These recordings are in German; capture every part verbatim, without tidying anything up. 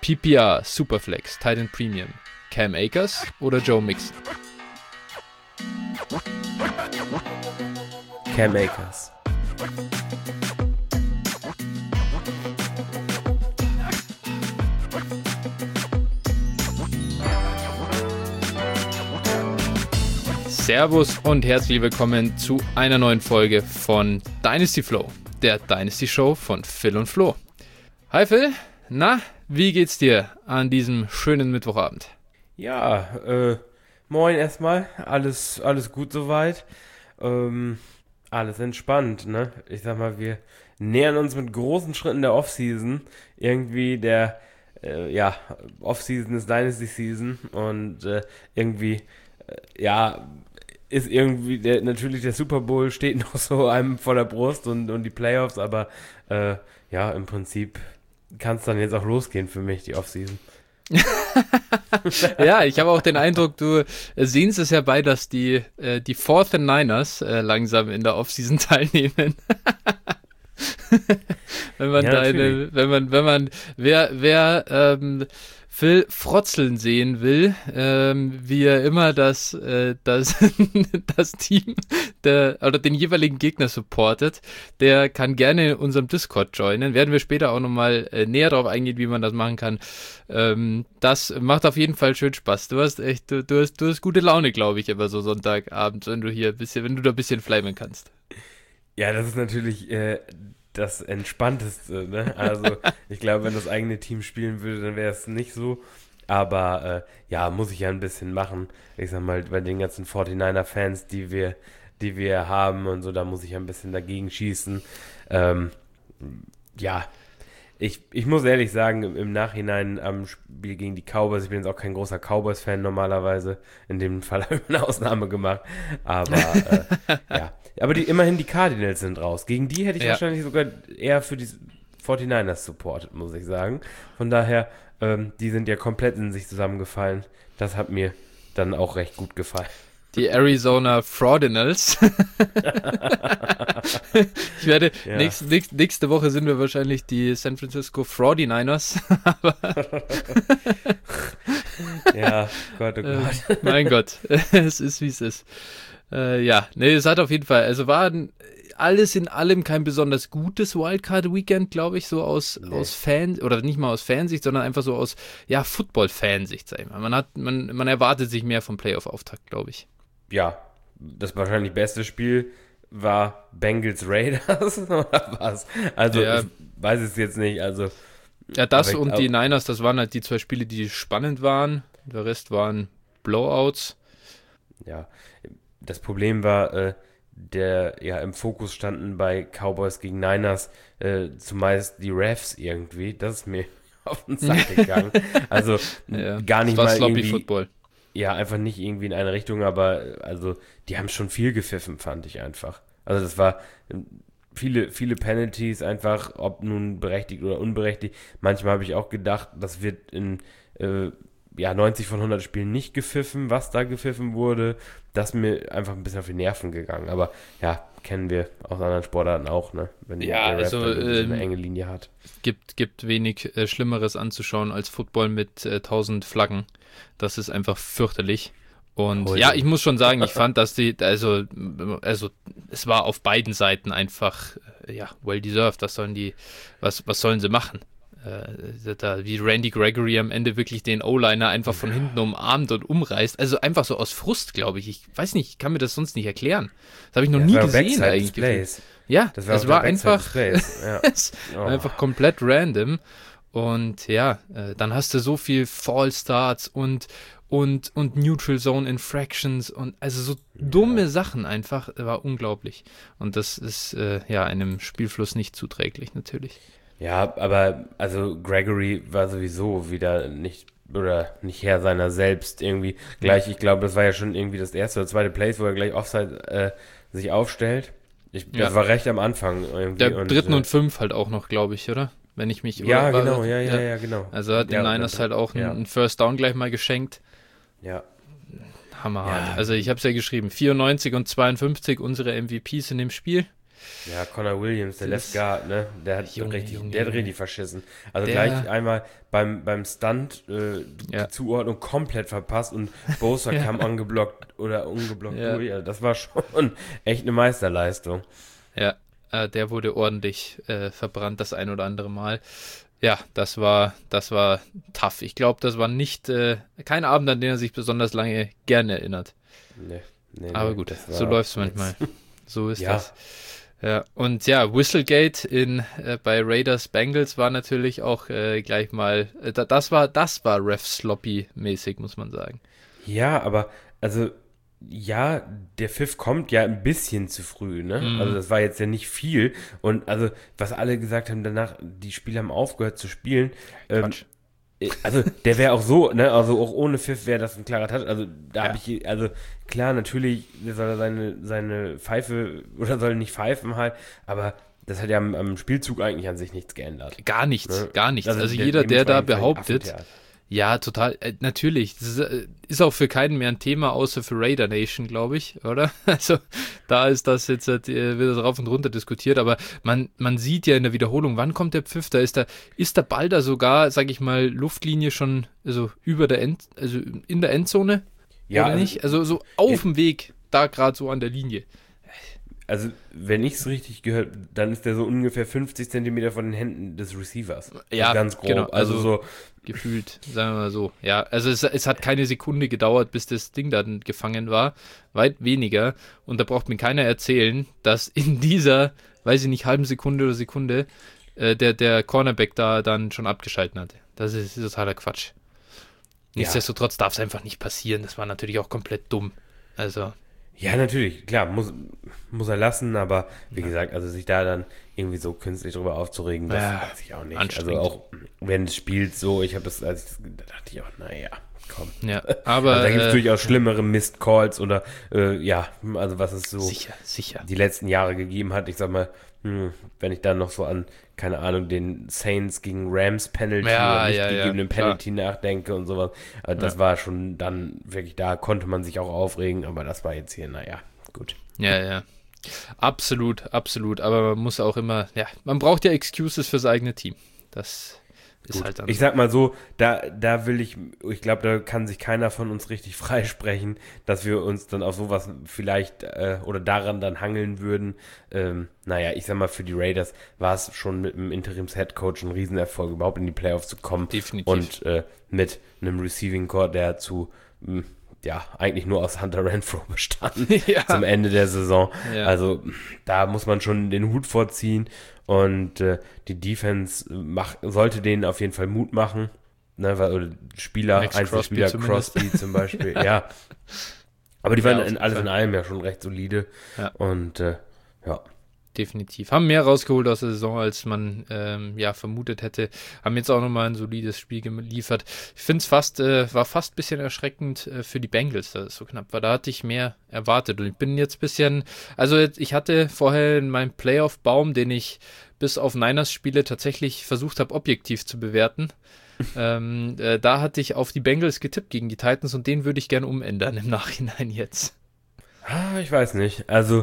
P P R, Superflex, Tight End Premium, Cam Akers oder Joe Mixon? Cam Akers. Servus und herzlich willkommen zu einer neuen Folge von Dynasty Flow, der Dynasty Show von Phil und Flo. Hi Phil, na, wie geht's dir an diesem schönen Mittwochabend? Ja, äh, moin erstmal, alles, alles gut soweit, ähm, alles entspannt, ne? Ich sag mal, wir nähern uns mit großen Schritten der Offseason, irgendwie der, äh, ja, Offseason ist Dynasty Season und äh, irgendwie, äh, ja, ist irgendwie, der, natürlich der Super Bowl steht noch so einem vor der Brust und, und die Playoffs, aber äh, ja, im Prinzip kann es dann jetzt auch losgehen für mich, die Offseason. Ja, ich habe auch den Eindruck, du sehnst es herbei, dass die, äh, die Fourth and Niners äh, langsam in der Offseason teilnehmen. wenn man Ja, deine, wenn man, wenn man, wer, wer ähm, Phil frotzeln sehen will, ähm, wie er immer das, äh, das, das Team der, oder den jeweiligen Gegner supportet, der kann gerne in unserem Discord joinen. Werden wir später auch nochmal äh, näher darauf eingehen, wie man das machen kann. Ähm, das macht auf jeden Fall schön Spaß. Du hast echt, du, du hast, du hast gute Laune, glaube ich, immer so Sonntagabend, wenn du hier ein bisschen, wenn du da ein bisschen fleimen kannst. Ja, das ist natürlich äh, das Entspannteste, ne? Also ich glaube, wenn das eigene Team spielen würde, dann wäre es nicht so. Aber äh, ja, muss ich ja ein bisschen machen. Ich sag mal, bei den ganzen forty-niner-Fans, die wir, die wir haben und so, da muss ich ja ein bisschen dagegen schießen. Ähm, ja, ich, ich muss ehrlich sagen, im, im Nachhinein am Spiel gegen die Cowboys, ich bin jetzt auch kein großer Cowboys-Fan normalerweise, in dem Fall habe ich eine Ausnahme gemacht, aber äh, ja. Aber die, immerhin die Cardinals sind raus. Gegen die hätte ich Ja. wahrscheinlich sogar eher für die forty-niners supportet, muss ich sagen. Von daher, ähm, die sind ja komplett in sich zusammengefallen. Das hat mir dann auch recht gut gefallen. Die Arizona Fraudinals. Ich werde, Ja. nächst, nächst, nächste Woche sind wir wahrscheinlich die San Francisco Fraudiners. Aber Ja, Gott, oh äh, Gott. mein Gott, es ist wie es ist. Äh, ja, nee, es hat auf jeden Fall, also war ein, alles in allem kein besonders gutes Wildcard-Weekend, glaube ich, so aus, Nee. aus Fan, oder nicht mal aus Fansicht, sondern einfach so aus, ja, Football-Fansicht, sag ich mal. Man hat, man, man erwartet sich mehr vom Playoff-Auftakt, glaube ich. Ja, das wahrscheinlich beste Spiel war Bengals Raiders oder was? Also, Ja. ich weiß es jetzt nicht, also Ja, das Aber ich und glaub- die Niners, das waren halt die zwei Spiele, die spannend waren. Der Rest waren Blowouts. ja, das Problem war, äh, der ja im Fokus standen bei Cowboys gegen Niners äh, zumeist die Refs irgendwie. Das ist mir auf den Sack gegangen. Also Ja, gar nicht das war mal Sloppy irgendwie, Football. ja, einfach nicht irgendwie in eine Richtung, aber äh, also die haben schon viel gepfiffen, fand ich einfach. Also das war ähm, viele, viele Penalties einfach, ob nun berechtigt oder unberechtigt. Manchmal habe ich auch gedacht, das wird in äh, ja, neunzig von hundert Spielen nicht gepfiffen, was da gepfiffen wurde. Das ist mir einfach ein bisschen auf die Nerven gegangen. Aber ja, kennen wir aus anderen Sportarten auch, ne? Wenn Ja, der Ref also, dann irgendwie so eine ähm, enge Linie hat. Gibt, gibt wenig äh, Schlimmeres anzuschauen als Football mit äh, tausend Flaggen. Das ist einfach fürchterlich. Und Heute. ja, ich muss schon sagen, ich fand, dass die, also, also es war auf beiden Seiten einfach, äh, ja, well deserved. Was sollen die, was, was sollen sie machen? Äh, da, wie Randy Gregory am Ende wirklich den O-Liner einfach von hinten umarmt und umreißt. Also einfach so aus Frust, glaube ich. Ich weiß nicht, ich kann mir das sonst nicht erklären. Das habe ich noch Ja, nie das war gesehen Backside eigentlich. Displays. Ja, Das war es auf war der Backside einfach, Displays, ja. es Oh. war einfach komplett random. Und ja, äh, dann hast du so viel Fall Starts und und und Neutral Zone Infractions und also so dumme Sachen einfach, war unglaublich. Und das ist äh, ja einem Spielfluss nicht zuträglich natürlich. Ja, aber also Gregory war sowieso wieder nicht oder nicht Herr seiner selbst irgendwie. Gleich, ich glaube, das war ja schon irgendwie das erste oder zweite Place, wo er gleich Offside äh, sich aufstellt. Ich, Ja. Das war recht am Anfang irgendwie. Der und, dritten äh, und fünf halt auch noch, glaube ich, oder? Wenn ich mich... Ja, oder- genau, ja, ja, ja, genau. Also hat den Ja, Niners und- halt auch einen, ja. einen First Down gleich mal geschenkt. Ja, Hammerhart. Ja. Also ich habe es ja geschrieben, vierundneunzig und zweiundfünfzig unsere M V Ps in dem Spiel. Ja, Connor Williams, der Das- Left Guard, ne? Der hat Junge, richtig, Junge, der hat Junge. richtig verschissen. Also Der- gleich einmal beim, beim Stunt äh, Ja. die Zuordnung komplett verpasst und Bosa Ja. kam angeblockt oder ungeblockt Ja. durch. Also das war schon echt eine Meisterleistung. Ja, äh, der wurde ordentlich äh, verbrannt das ein oder andere Mal. Ja, das war, das war tough. Ich glaube, das war nicht äh, kein Abend, an den er sich besonders lange gerne erinnert. Nee, nee, Aber nee, gut, das war so läuft es nix. manchmal. So ist Ja. das. Ja, und ja, Whistlegate in, äh, bei Raiders Bengals war natürlich auch äh, gleich mal, äh, da- das war, das war Ref-Sloppy-mäßig, muss man sagen. Ja, aber also ja, der Pfiff kommt ja ein bisschen zu früh, ne? Mhm. Also das war jetzt ja nicht viel und also was alle gesagt haben danach, die Spieler haben aufgehört zu spielen. Ähm, Quatsch. äh, also der wäre auch so, ne? Also auch ohne Pfiff wäre das ein klarer Touch. Also da Ja. habe ich, also klar, natürlich soll er seine, seine Pfeife oder soll nicht pfeifen halt, aber das hat ja am, am Spielzug eigentlich an sich nichts geändert. Gar nichts, Ne? gar nichts. Also, der- jeder, der da dementsprechend behauptet, Affentheater. ja, total, äh, natürlich. Das ist, äh, ist auch für keinen mehr ein Thema, außer für Raider Nation, glaube ich, oder? Also da ist das jetzt, äh, wird das rauf und runter diskutiert, aber man, man sieht ja in der Wiederholung, wann kommt der Pfiff, da ist der, ist der Ball da sogar, sag ich mal, Luftlinie schon, also über der End, also in der Endzone, Ja, oder also- nicht? Also so auf dem Weg, da gerade so an der Linie. Also, wenn ich es richtig gehört, dann ist der so ungefähr fünfzig Zentimeter von den Händen des Receivers. Ja, Also ganz grob. genau, Also, also- so, Gefühlt, sagen wir mal so. Ja, also es, es hat keine Sekunde gedauert, bis das Ding dann gefangen war. Weit weniger. Und da braucht mir keiner erzählen, dass in dieser, weiß ich nicht, halben Sekunde oder Sekunde äh, der, der Cornerback da dann schon abgeschalten hatte. Das ist, ist totaler Quatsch. Nichtsdestotrotz darf es einfach nicht passieren. Das war natürlich auch komplett dumm. Also, ja, natürlich, klar, muss, muss er lassen, aber wie gesagt, also sich da dann irgendwie so künstlich drüber aufzuregen, das Ja, weiß ich auch nicht. Also anstrengend. auch während des Spiels so, ich habe das, als ich das, da dachte ich auch, naja, komm. ja, aber Also da gibt es äh, durchaus schlimmere Missed Calls oder, äh, ja, also was es so sicher, sicher. die letzten Jahre gegeben hat. Ich sag mal, hm, wenn ich dann noch so an, keine Ahnung, den Saints gegen Rams Penalty Ja, oder nicht ja, ja, gegebenen klar. Penalty nachdenke und sowas. Also das Ja. war schon dann wirklich, da konnte man sich auch aufregen, aber das war jetzt hier, naja, gut. Ja, ja. Absolut, absolut. Aber man muss auch immer, ja, man braucht ja Excuses fürs eigene Team. Das ist Gut. halt dann Ich so. sag mal so, da, da will ich, ich glaube, da kann sich keiner von uns richtig freisprechen, dass wir uns dann auf sowas vielleicht äh, oder daran dann hangeln würden. Ähm, naja, ich sag mal, für die Raiders war es schon mit einem Interims-Headcoach ein Riesenerfolg, überhaupt in die Playoffs zu kommen. Definitiv. Und äh, mit einem Receiving Core, der zu, mh, ja, eigentlich nur aus Hunter Renfrow bestand Ja. zum Ende der Saison. Ja. Also da muss man schon den Hut vorziehen und äh, die Defense mach, sollte denen auf jeden Fall Mut machen. Ne, weil, oder Spieler, Max Einzelspieler, Crosby zumindest. Crosby zum Beispiel, ja. Aber die Ja, waren auf in, jeden alles Fall. in allem ja schon recht solide. Ja. Und äh, ja. Definitiv. Haben mehr rausgeholt aus der Saison, als man ähm, ja vermutet hätte. Haben jetzt auch nochmal ein solides Spiel geliefert. Ich finde es fast, äh, war fast ein bisschen erschreckend äh, für die Bengals, dass es so knapp war. Da hatte ich mehr erwartet. Und ich bin jetzt ein bisschen, also jetzt, ich hatte vorher in meinem Playoff-Baum, den ich bis auf Niners-Spiele tatsächlich versucht habe, objektiv zu bewerten. ähm, äh, da hatte ich auf die Bengals getippt gegen die Titans und den würde ich gerne umändern im Nachhinein jetzt. Ah, ich weiß nicht. Also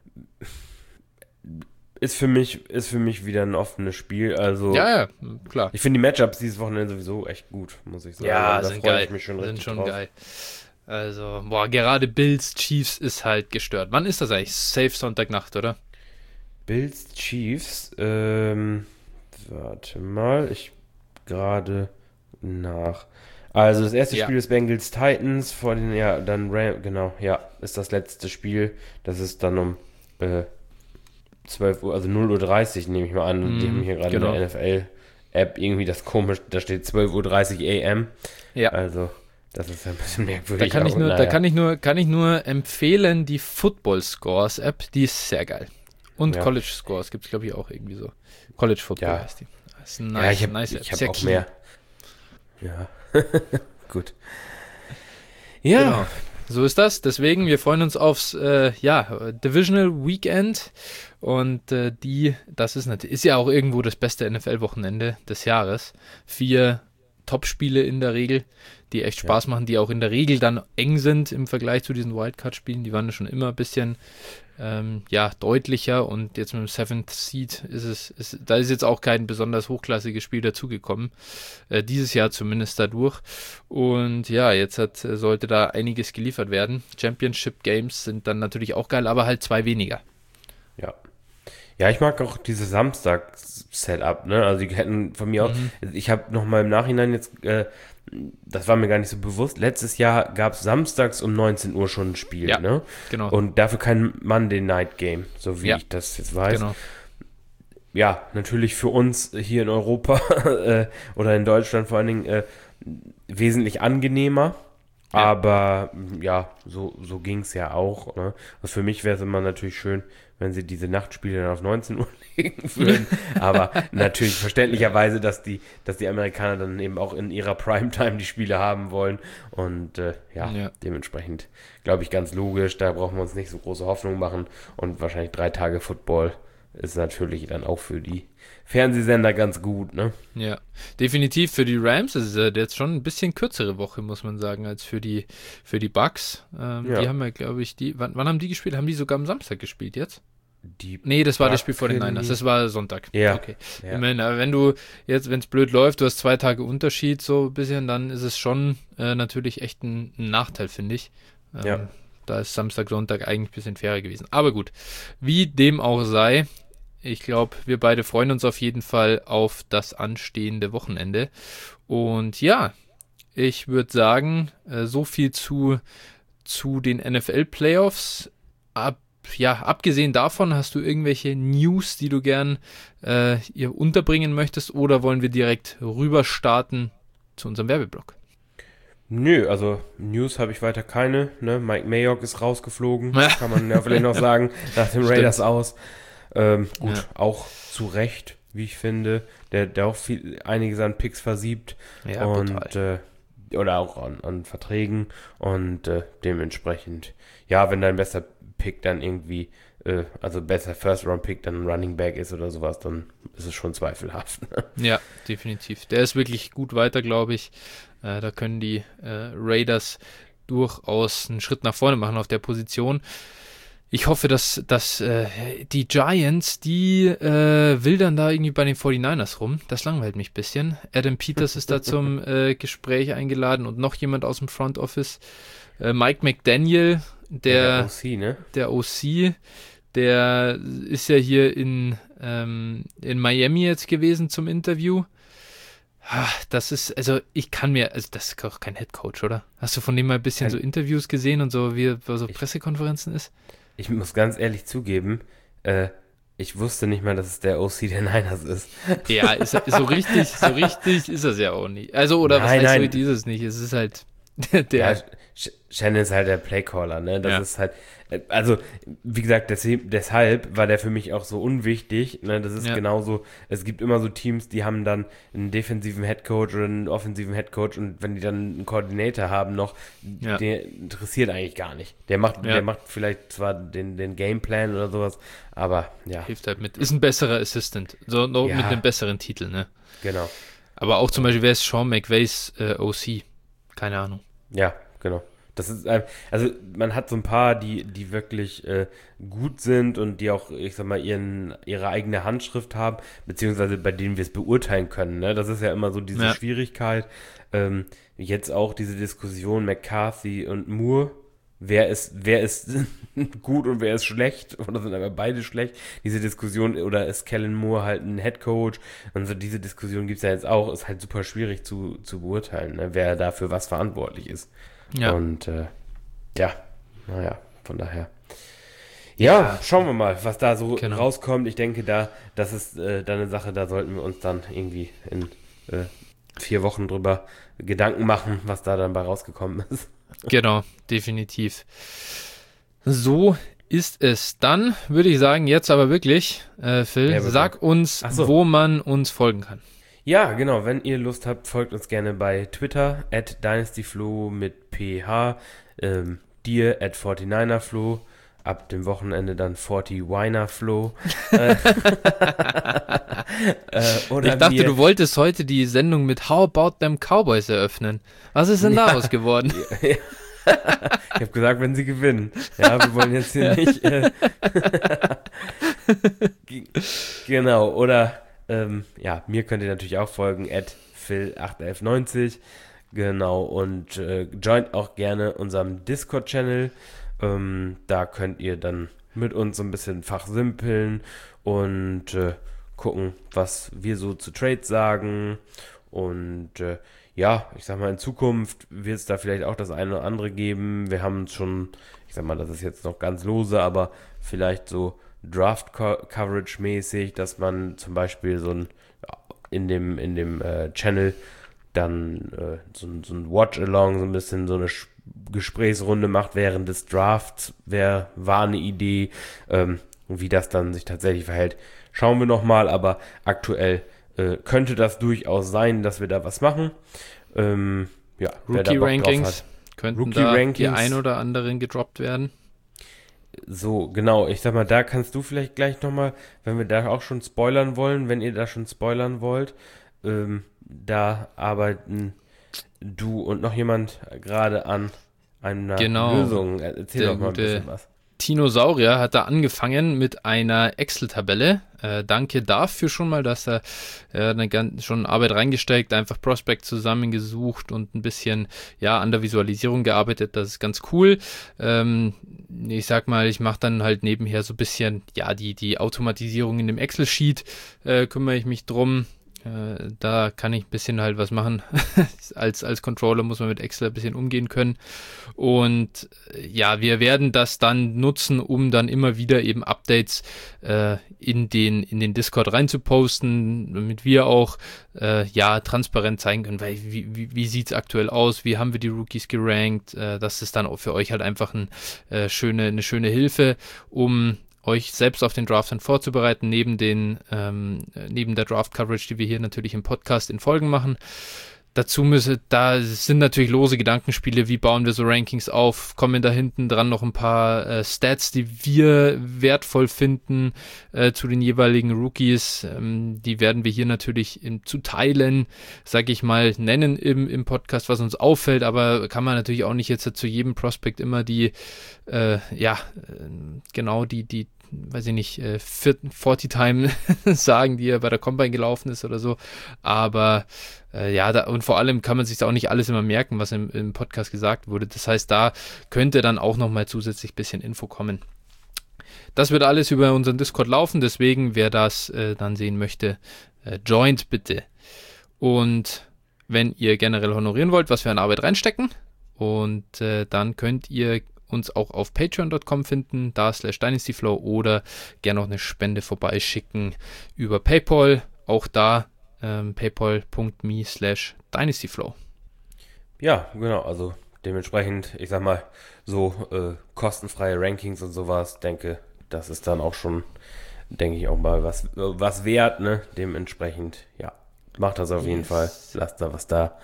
ist für mich, ist für mich wieder ein offenes Spiel. Also Ja, ja, klar. ich finde die Matchups dieses Wochenende sowieso echt gut, muss ich sagen. Ja, da sind freue geil. ich mich schon sind richtig schon drauf. geil. Also, boah, gerade Bills Chiefs ist halt gestört. Wann ist das eigentlich? Safe Sonntagnacht, oder? Bills Chiefs, ähm, warte mal, ich gerade nach. Also das erste Ja. Spiel ist Bengals Titans, vor den, ja, dann Ram, genau, ja, ist das letzte Spiel. Das ist dann um äh, zwölf Uhr, also null Uhr dreißig nehme ich mal an. Mm, Die haben hier gerade genau. in der N F L-App irgendwie das komisch, da steht zwölf Uhr dreißig A M. Ja. Also, das ist ein bisschen Da merkwürdig. kann ich aber nur, da naja. kann ich nur, kann ich nur empfehlen, die Football Scores App, die ist sehr geil. Und Ja. College Scores gibt es, glaube ich, auch irgendwie so. College Football Ja. heißt die. Das ist ein nice, Ja, ich habe nice App. ich hab Sehr auch clean. mehr. Ja, gut. Ja, Genau. So ist das. Deswegen, wir freuen uns aufs äh, ja, Divisional Weekend. Und äh, die, das ist natürlich, ist ja auch irgendwo das beste N F L-Wochenende des Jahres. Vier Top-Spiele in der Regel, die echt Spaß ja. machen, die auch in der Regel dann eng sind im Vergleich zu diesen Wildcard-Spielen. Die waren ja schon immer ein bisschen ähm, ja, deutlicher und jetzt mit dem Seventh Seed ist es, ist, da ist jetzt auch kein besonders hochklassiges Spiel dazugekommen. Äh, dieses Jahr zumindest dadurch. Und ja, jetzt hat, sollte da einiges geliefert werden. Championship Games sind dann natürlich auch geil, aber halt zwei weniger. Ja. Ja, ich mag auch dieses Samstag-Setup, ne? Also die hätten von mir mhm. aus, ich habe noch mal im Nachhinein jetzt, äh, das war mir gar nicht so bewusst, letztes Jahr gab es samstags um neunzehn Uhr schon ein Spiel, ja, ne? Genau. Und dafür kein Monday Night Game, so wie ja. ich das jetzt weiß. Genau. Ja, natürlich für uns hier in Europa äh, oder in Deutschland vor allen Dingen äh, wesentlich angenehmer. Ja. Aber ja, so, so ging es ja auch. Ne? Also für mich wäre es immer natürlich schön, wenn sie diese Nachtspiele dann auf neunzehn Uhr legen würden. Aber natürlich verständlicherweise, dass die, dass die Amerikaner dann eben auch in ihrer Primetime die Spiele haben wollen. Und äh, ja, ja, dementsprechend glaube ich ganz logisch, da brauchen wir uns nicht so große Hoffnung machen. Und wahrscheinlich drei Tage Football ist natürlich dann auch für die Fernsehsender ganz gut, ne? Ja, definitiv für die Rams ist es jetzt schon ein bisschen kürzere Woche, muss man sagen, als für die für die Bucks. Ähm, ja. Die haben ja, glaube ich, die, wann, wann haben die gespielt? Haben die sogar am Samstag gespielt jetzt? Die nee, das war das Spiel vor den Niners, das war Sonntag. Ja. Okay. Ja. Ich meine, aber wenn du jetzt, wenn es blöd läuft, du hast zwei Tage Unterschied so ein bisschen, dann ist es schon äh, natürlich echt ein, ein Nachteil, finde ich. Ähm, ja. Da ist Samstag, Sonntag eigentlich ein bisschen fairer gewesen. Aber gut, wie dem auch sei, ich glaube, wir beide freuen uns auf jeden Fall auf das anstehende Wochenende. Und ja, ich würde sagen, äh, so viel zu, zu den N F L-Playoffs. Ab, ja, abgesehen davon, hast du irgendwelche News, die du gern äh, ihr unterbringen möchtest, oder wollen wir direkt rüber starten zu unserem Werbeblock? Nö, also News habe ich weiter keine. Ne? Mike Mayock ist rausgeflogen, kann man ja vielleicht noch sagen, nach dem Raiders aus. Ähm, gut, ja. Auch zu Recht, wie ich finde, der, der auch viel, einiges an Picks versiebt ja, und äh, oder auch an, an Verträgen und äh, dementsprechend, ja, wenn dein bester Pick dann irgendwie, äh, also besser First-Round-Pick dann ein Running Back ist oder sowas, dann ist es schon zweifelhaft. Ne? Ja, definitiv. Der ist wirklich gut weiter, glaube ich. Äh, da können die äh, Raiders durchaus einen Schritt nach vorne machen auf der Position. Ich hoffe, dass, dass äh, die Giants, die äh, wildern da irgendwie bei den forty-niners rum. Das langweilt mich ein bisschen. Adam Peters ist da zum äh, Gespräch eingeladen und noch jemand aus dem Front Office. Äh, Mike McDaniel, der, ja, der O C, ne? Der O C, der ist ja hier in, ähm, in Miami jetzt gewesen zum Interview. Das ist, also ich kann mir, also das ist auch kein Headcoach, oder? Hast du von dem mal ein bisschen so Interviews gesehen und so, wie so Pressekonferenzen ist? Ich muss ganz ehrlich zugeben, äh, ich wusste nicht mal, dass es der O C der Niners ist. Ja, ist, ist so richtig, so richtig ist das ja auch nicht. Also, oder nein, was heißt nein. so richtig ist es nicht? Es ist halt der. Ja, Shannon ist halt der Playcaller, ne? Das ja. ist halt, also, wie gesagt, deshalb, deshalb war der für mich auch so unwichtig, ne? Das ist ja. genauso, es gibt immer so Teams, die haben dann einen defensiven Headcoach oder einen offensiven Headcoach und wenn die dann einen Koordinator haben noch, ja. der interessiert eigentlich gar nicht. Der macht, ja. der macht vielleicht zwar den, den Gameplan oder sowas, aber ja. Hilft halt mit, ist ein besserer Assistant, so noch ja. mit einem besseren Titel, ne? Genau. Aber auch zum Beispiel, wer ist Sean McVays äh, O C? Keine Ahnung. Ja, genau. Das ist, also man hat so ein paar, die, die wirklich äh, gut sind und die auch, ich sag mal, ihren, ihre eigene Handschrift haben, beziehungsweise bei denen wir es beurteilen können. Ne? Das ist ja immer so diese ja. Schwierigkeit. Ähm, jetzt auch diese Diskussion McCarthy und Moore. Wer ist, wer ist gut und wer ist schlecht? Oder sind aber beide schlecht? Diese Diskussion, oder ist Kellen Moore halt ein Headcoach? Und so diese Diskussion gibt es ja jetzt auch. Ist halt super schwierig zu, zu beurteilen, ne? Wer dafür was verantwortlich ist. Ja. Und äh, ja, naja, von daher. Ja, ja, schauen wir mal, was da so genau. rauskommt. Ich denke, da, das ist äh, dann eine Sache, da sollten wir uns dann irgendwie in äh, vier Wochen drüber Gedanken machen, was da dann bei rausgekommen ist. Genau, definitiv. So ist es. Dann würde ich sagen, jetzt aber wirklich, äh, Phil, ja, sag uns, so. wo man uns folgen kann. Ja, genau, wenn ihr Lust habt, folgt uns gerne bei Twitter, at dynastyflo mit ph, ähm, dir, at forty-niner flo, ab dem Wochenende dann vierzig Winer Flow. äh, oder ich dachte, wir, du wolltest heute die Sendung mit How About Them Cowboys eröffnen. Was ist denn ja, daraus geworden? Ja, ja. Ich habe gesagt, wenn sie gewinnen. Ja, wir wollen jetzt hier nicht. Äh, genau, oder ähm, ja, mir könnt ihr natürlich auch folgen, at phil acht elf neunzig. Genau, und äh, joint auch gerne unserem Discord-Channel. Ähm, da könnt ihr dann mit uns so ein bisschen fachsimpeln und äh, gucken, was wir so zu Trades sagen. Und äh, ja, ich sag mal, in Zukunft wird es da vielleicht auch das eine oder andere geben. Wir haben schon, ich sag mal, das ist jetzt noch ganz lose, aber vielleicht so Draft-Coverage-mäßig, dass man zum Beispiel so ein in dem, in dem äh, Channel dann äh, so, so ein Watch-Along, so ein bisschen so eine Sch- Gesprächsrunde macht während des Drafts. Wer war eine Idee, ähm, wie das dann sich tatsächlich verhält, schauen wir nochmal, aber aktuell äh, könnte das durchaus sein, dass wir da was machen. Ähm, ja, Rookie-Rankings könnten Rookie da Rankings, die ein oder anderen gedroppt werden. So, genau, ich sag mal, da kannst du vielleicht gleich nochmal, wenn wir da auch schon spoilern wollen, wenn ihr da schon spoilern wollt, ähm, da arbeiten du und noch jemand gerade an einer genau. Lösung. Erzähl Der doch mal ein gute bisschen was. Tinosaurier hat da angefangen mit einer Excel-Tabelle. Äh, danke dafür schon mal, dass er äh, eine ganz, schon Arbeit reingesteckt, einfach Prospect zusammengesucht und ein bisschen ja an der Visualisierung gearbeitet. Das ist ganz cool. Ähm, ich sag mal, ich mache dann halt nebenher so ein bisschen ja die, die Automatisierung in dem Excel-Sheet, äh, kümmere ich mich drum. Äh, da kann ich ein bisschen halt was machen. als, als Controller muss man mit Excel ein bisschen umgehen können. Und äh, ja, wir werden das dann nutzen, um dann immer wieder eben Updates äh, in den, in den Discord reinzuposten, damit wir auch äh, ja transparent zeigen können, weil wie, wie, wie sieht es aktuell aus, wie haben wir die Rookies gerankt. Äh, das ist dann auch für euch halt einfach ein, äh, schöne, eine schöne Hilfe, um euch selbst auf den Draft dann vorzubereiten, neben den ähm, neben der Draft-Coverage, die wir hier natürlich im Podcast in Folgen machen. Dazu müsse, da sind natürlich lose Gedankenspiele, wie bauen wir so Rankings auf, kommen da hinten dran noch ein paar äh, Stats, die wir wertvoll finden äh, zu den jeweiligen Rookies. Ähm, die werden wir hier natürlich in, zu Teilen, sag ich mal, nennen im, im Podcast, was uns auffällt, aber kann man natürlich auch nicht jetzt zu jedem Prospect immer die, äh, ja, äh, genau die, die weiß ich nicht, äh, vierzig-Time sagen, die er bei der Combine gelaufen ist oder so, aber äh, ja, da, und vor allem kann man sich da auch nicht alles immer merken, was im, im Podcast gesagt wurde, das heißt, da könnte dann auch nochmal zusätzlich ein bisschen Info kommen. Das wird alles über unseren Discord laufen, deswegen, wer das äh, dann sehen möchte, äh, joint bitte. Und wenn ihr generell honorieren wollt, was wir an Arbeit reinstecken, und äh, dann könnt ihr uns auch auf patreon Punkt com finden, da slash dynastyflow, oder gerne noch eine Spende vorbeischicken über PayPal, auch da ähm, paypal Punkt me slash dynastyflow. Ja, genau, also dementsprechend, ich sag mal, so äh, kostenfreie Rankings und sowas, denke, das ist dann auch schon, denke ich, auch mal was, was wert, ne, dementsprechend, ja, macht das auf jeden yes. Fall, lasst da was da.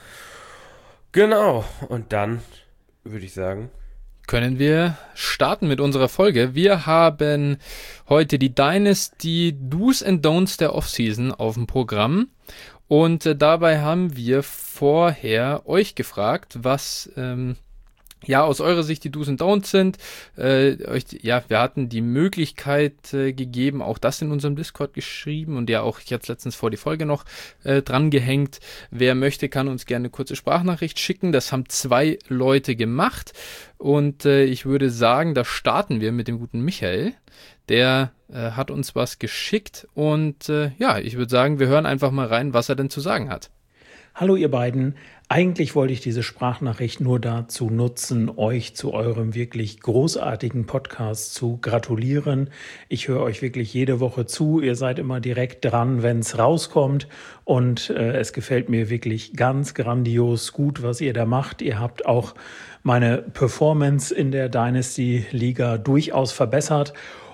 Genau, und dann würde ich sagen, können wir starten mit unserer Folge. Wir haben heute die Dynasty Do's and Don'ts der Offseason auf dem Programm, und äh, dabei haben wir vorher euch gefragt, was ähm, ja aus eurer Sicht die Do's and Don'ts sind. Äh, euch, ja, wir hatten die Möglichkeit äh, gegeben, auch das in unserem Discord geschrieben und ja auch, ich hatte es letztens vor die Folge noch äh, dran gehängt. Wer möchte, kann uns gerne eine kurze Sprachnachricht schicken. Das haben zwei Leute gemacht, und äh, ich würde sagen, da starten wir mit dem guten Michael. Der äh, hat uns was geschickt, und äh, ja, ich würde sagen, wir hören einfach mal rein, was er denn zu sagen hat. Hallo ihr beiden, eigentlich wollte ich diese Sprachnachricht nur dazu nutzen, euch zu eurem wirklich großartigen Podcast zu gratulieren. Ich höre euch wirklich jede Woche zu, ihr seid immer direkt dran, wenn es rauskommt, und äh, es gefällt mir wirklich ganz grandios gut, was ihr da macht. Ihr habt auch meine Performance in der Dynasty-Liga durchaus verbessert.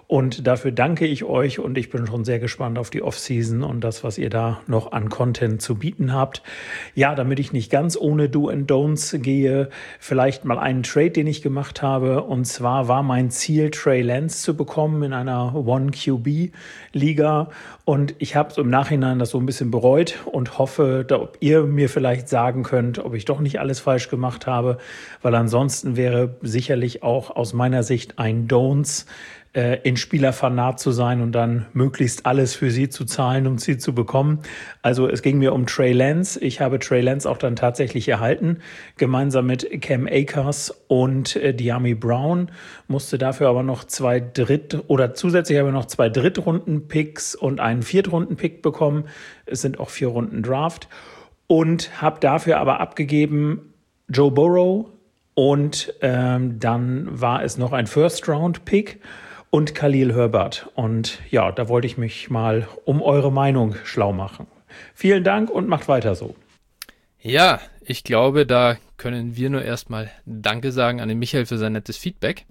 Und dafür danke ich euch und ich bin schon sehr gespannt auf die Offseason und das, was ihr da noch an Content zu bieten habt. Ja, damit ich nicht ganz ohne Do and Don'ts gehe, vielleicht mal einen Trade, den ich gemacht habe. Und zwar war mein Ziel, Trey Lance zu bekommen in einer One Q B Liga. Und ich habe im Nachhinein das so ein bisschen bereut und hoffe, ob ihr mir vielleicht sagen könnt, ob ich doch nicht alles falsch gemacht habe, weil ansonsten wäre sicherlich auch aus meiner Sicht ein Don'ts, in Spielerfanat zu sein und dann möglichst alles für sie zu zahlen, um sie zu bekommen. Also es ging mir um Trey Lance. Ich habe Trey Lance auch dann tatsächlich erhalten, gemeinsam mit Cam Akers und äh, Dyami Brown, musste dafür aber noch zwei Dritt- oder zusätzlich habe ich noch zwei Drittrunden-Picks und einen Viertrunden-Pick bekommen. Es sind auch vier Runden Draft und habe dafür aber abgegeben Joe Burrow und ähm, dann war es noch ein First-Round-Pick und Khalil Herbert. Und ja, da wollte ich mich mal um eure Meinung schlau machen. Vielen Dank und macht weiter so. Ja, ich glaube, da können wir nur erstmal Danke sagen an den Michael für sein nettes Feedback.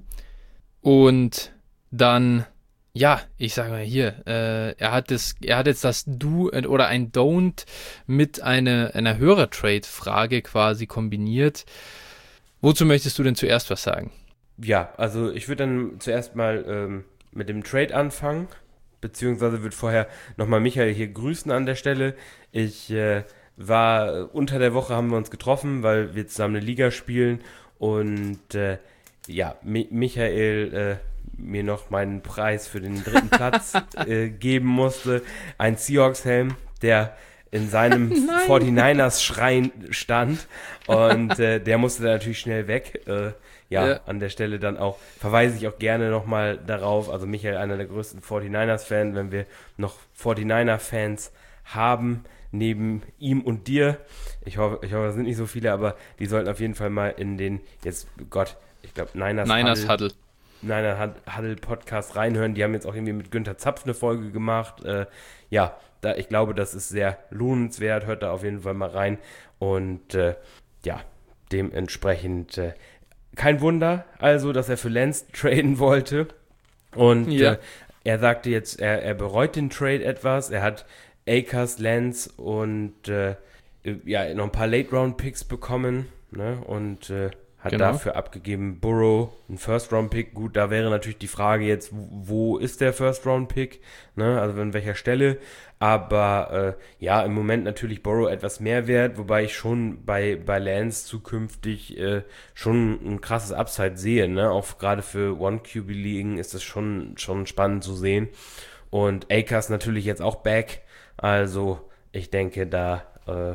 Und dann, ja, ich sage mal hier, äh, er hat das, er hat jetzt das Do oder ein Don't mit einer, einer Hörer-Trade-Frage quasi kombiniert. Wozu möchtest du denn zuerst was sagen? Ja, also ich würde dann zuerst mal ähm, mit dem Trade anfangen, beziehungsweise würde vorher nochmal Michael hier grüßen an der Stelle. Ich äh, war, unter der Woche haben wir uns getroffen, weil wir zusammen eine Liga spielen und äh, ja, Mi- Michael äh, mir noch meinen Preis für den dritten Platz äh, geben musste. Ein Seahawks-Helm, der in seinem forty-niners-Schrein stand und äh, der musste dann natürlich schnell weg. Äh, ja, ja, an der Stelle dann auch, verweise ich auch gerne nochmal darauf, also Michael, einer der größten forty-niners-Fans, wenn wir noch forty-niner-Fans haben, neben ihm und dir, ich hoffe, ich hoffe, es sind nicht so viele, aber die sollten auf jeden Fall mal in den, jetzt, Gott, ich glaube, Niners, Niners Huddle. Niners Huddle Podcast reinhören, die haben jetzt auch irgendwie mit Günther Zapf eine Folge gemacht, äh, ja, da, ich glaube, das ist sehr lohnenswert, hört da auf jeden Fall mal rein und äh, ja, dementsprechend äh, kein Wunder, also, dass er für Lance traden wollte und ja. äh, er sagte jetzt, er, er bereut den Trade etwas, er hat Akers, Lance und äh, ja, noch ein paar Late-Round-Picks bekommen, ne, und äh, hat genau. dafür abgegeben Burrow, ein First-Round-Pick. Gut, da wäre natürlich die Frage jetzt, wo ist der First-Round-Pick, ne? Also an welcher Stelle. Aber äh, ja, im Moment natürlich Burrow etwas mehr wert, wobei ich schon bei, bei Lance zukünftig äh, schon ein krasses Upside sehe, ne? Auch gerade für One-Q B-Ligen ist das schon, schon spannend zu sehen. Und Akers natürlich jetzt auch back. Also ich denke, da äh,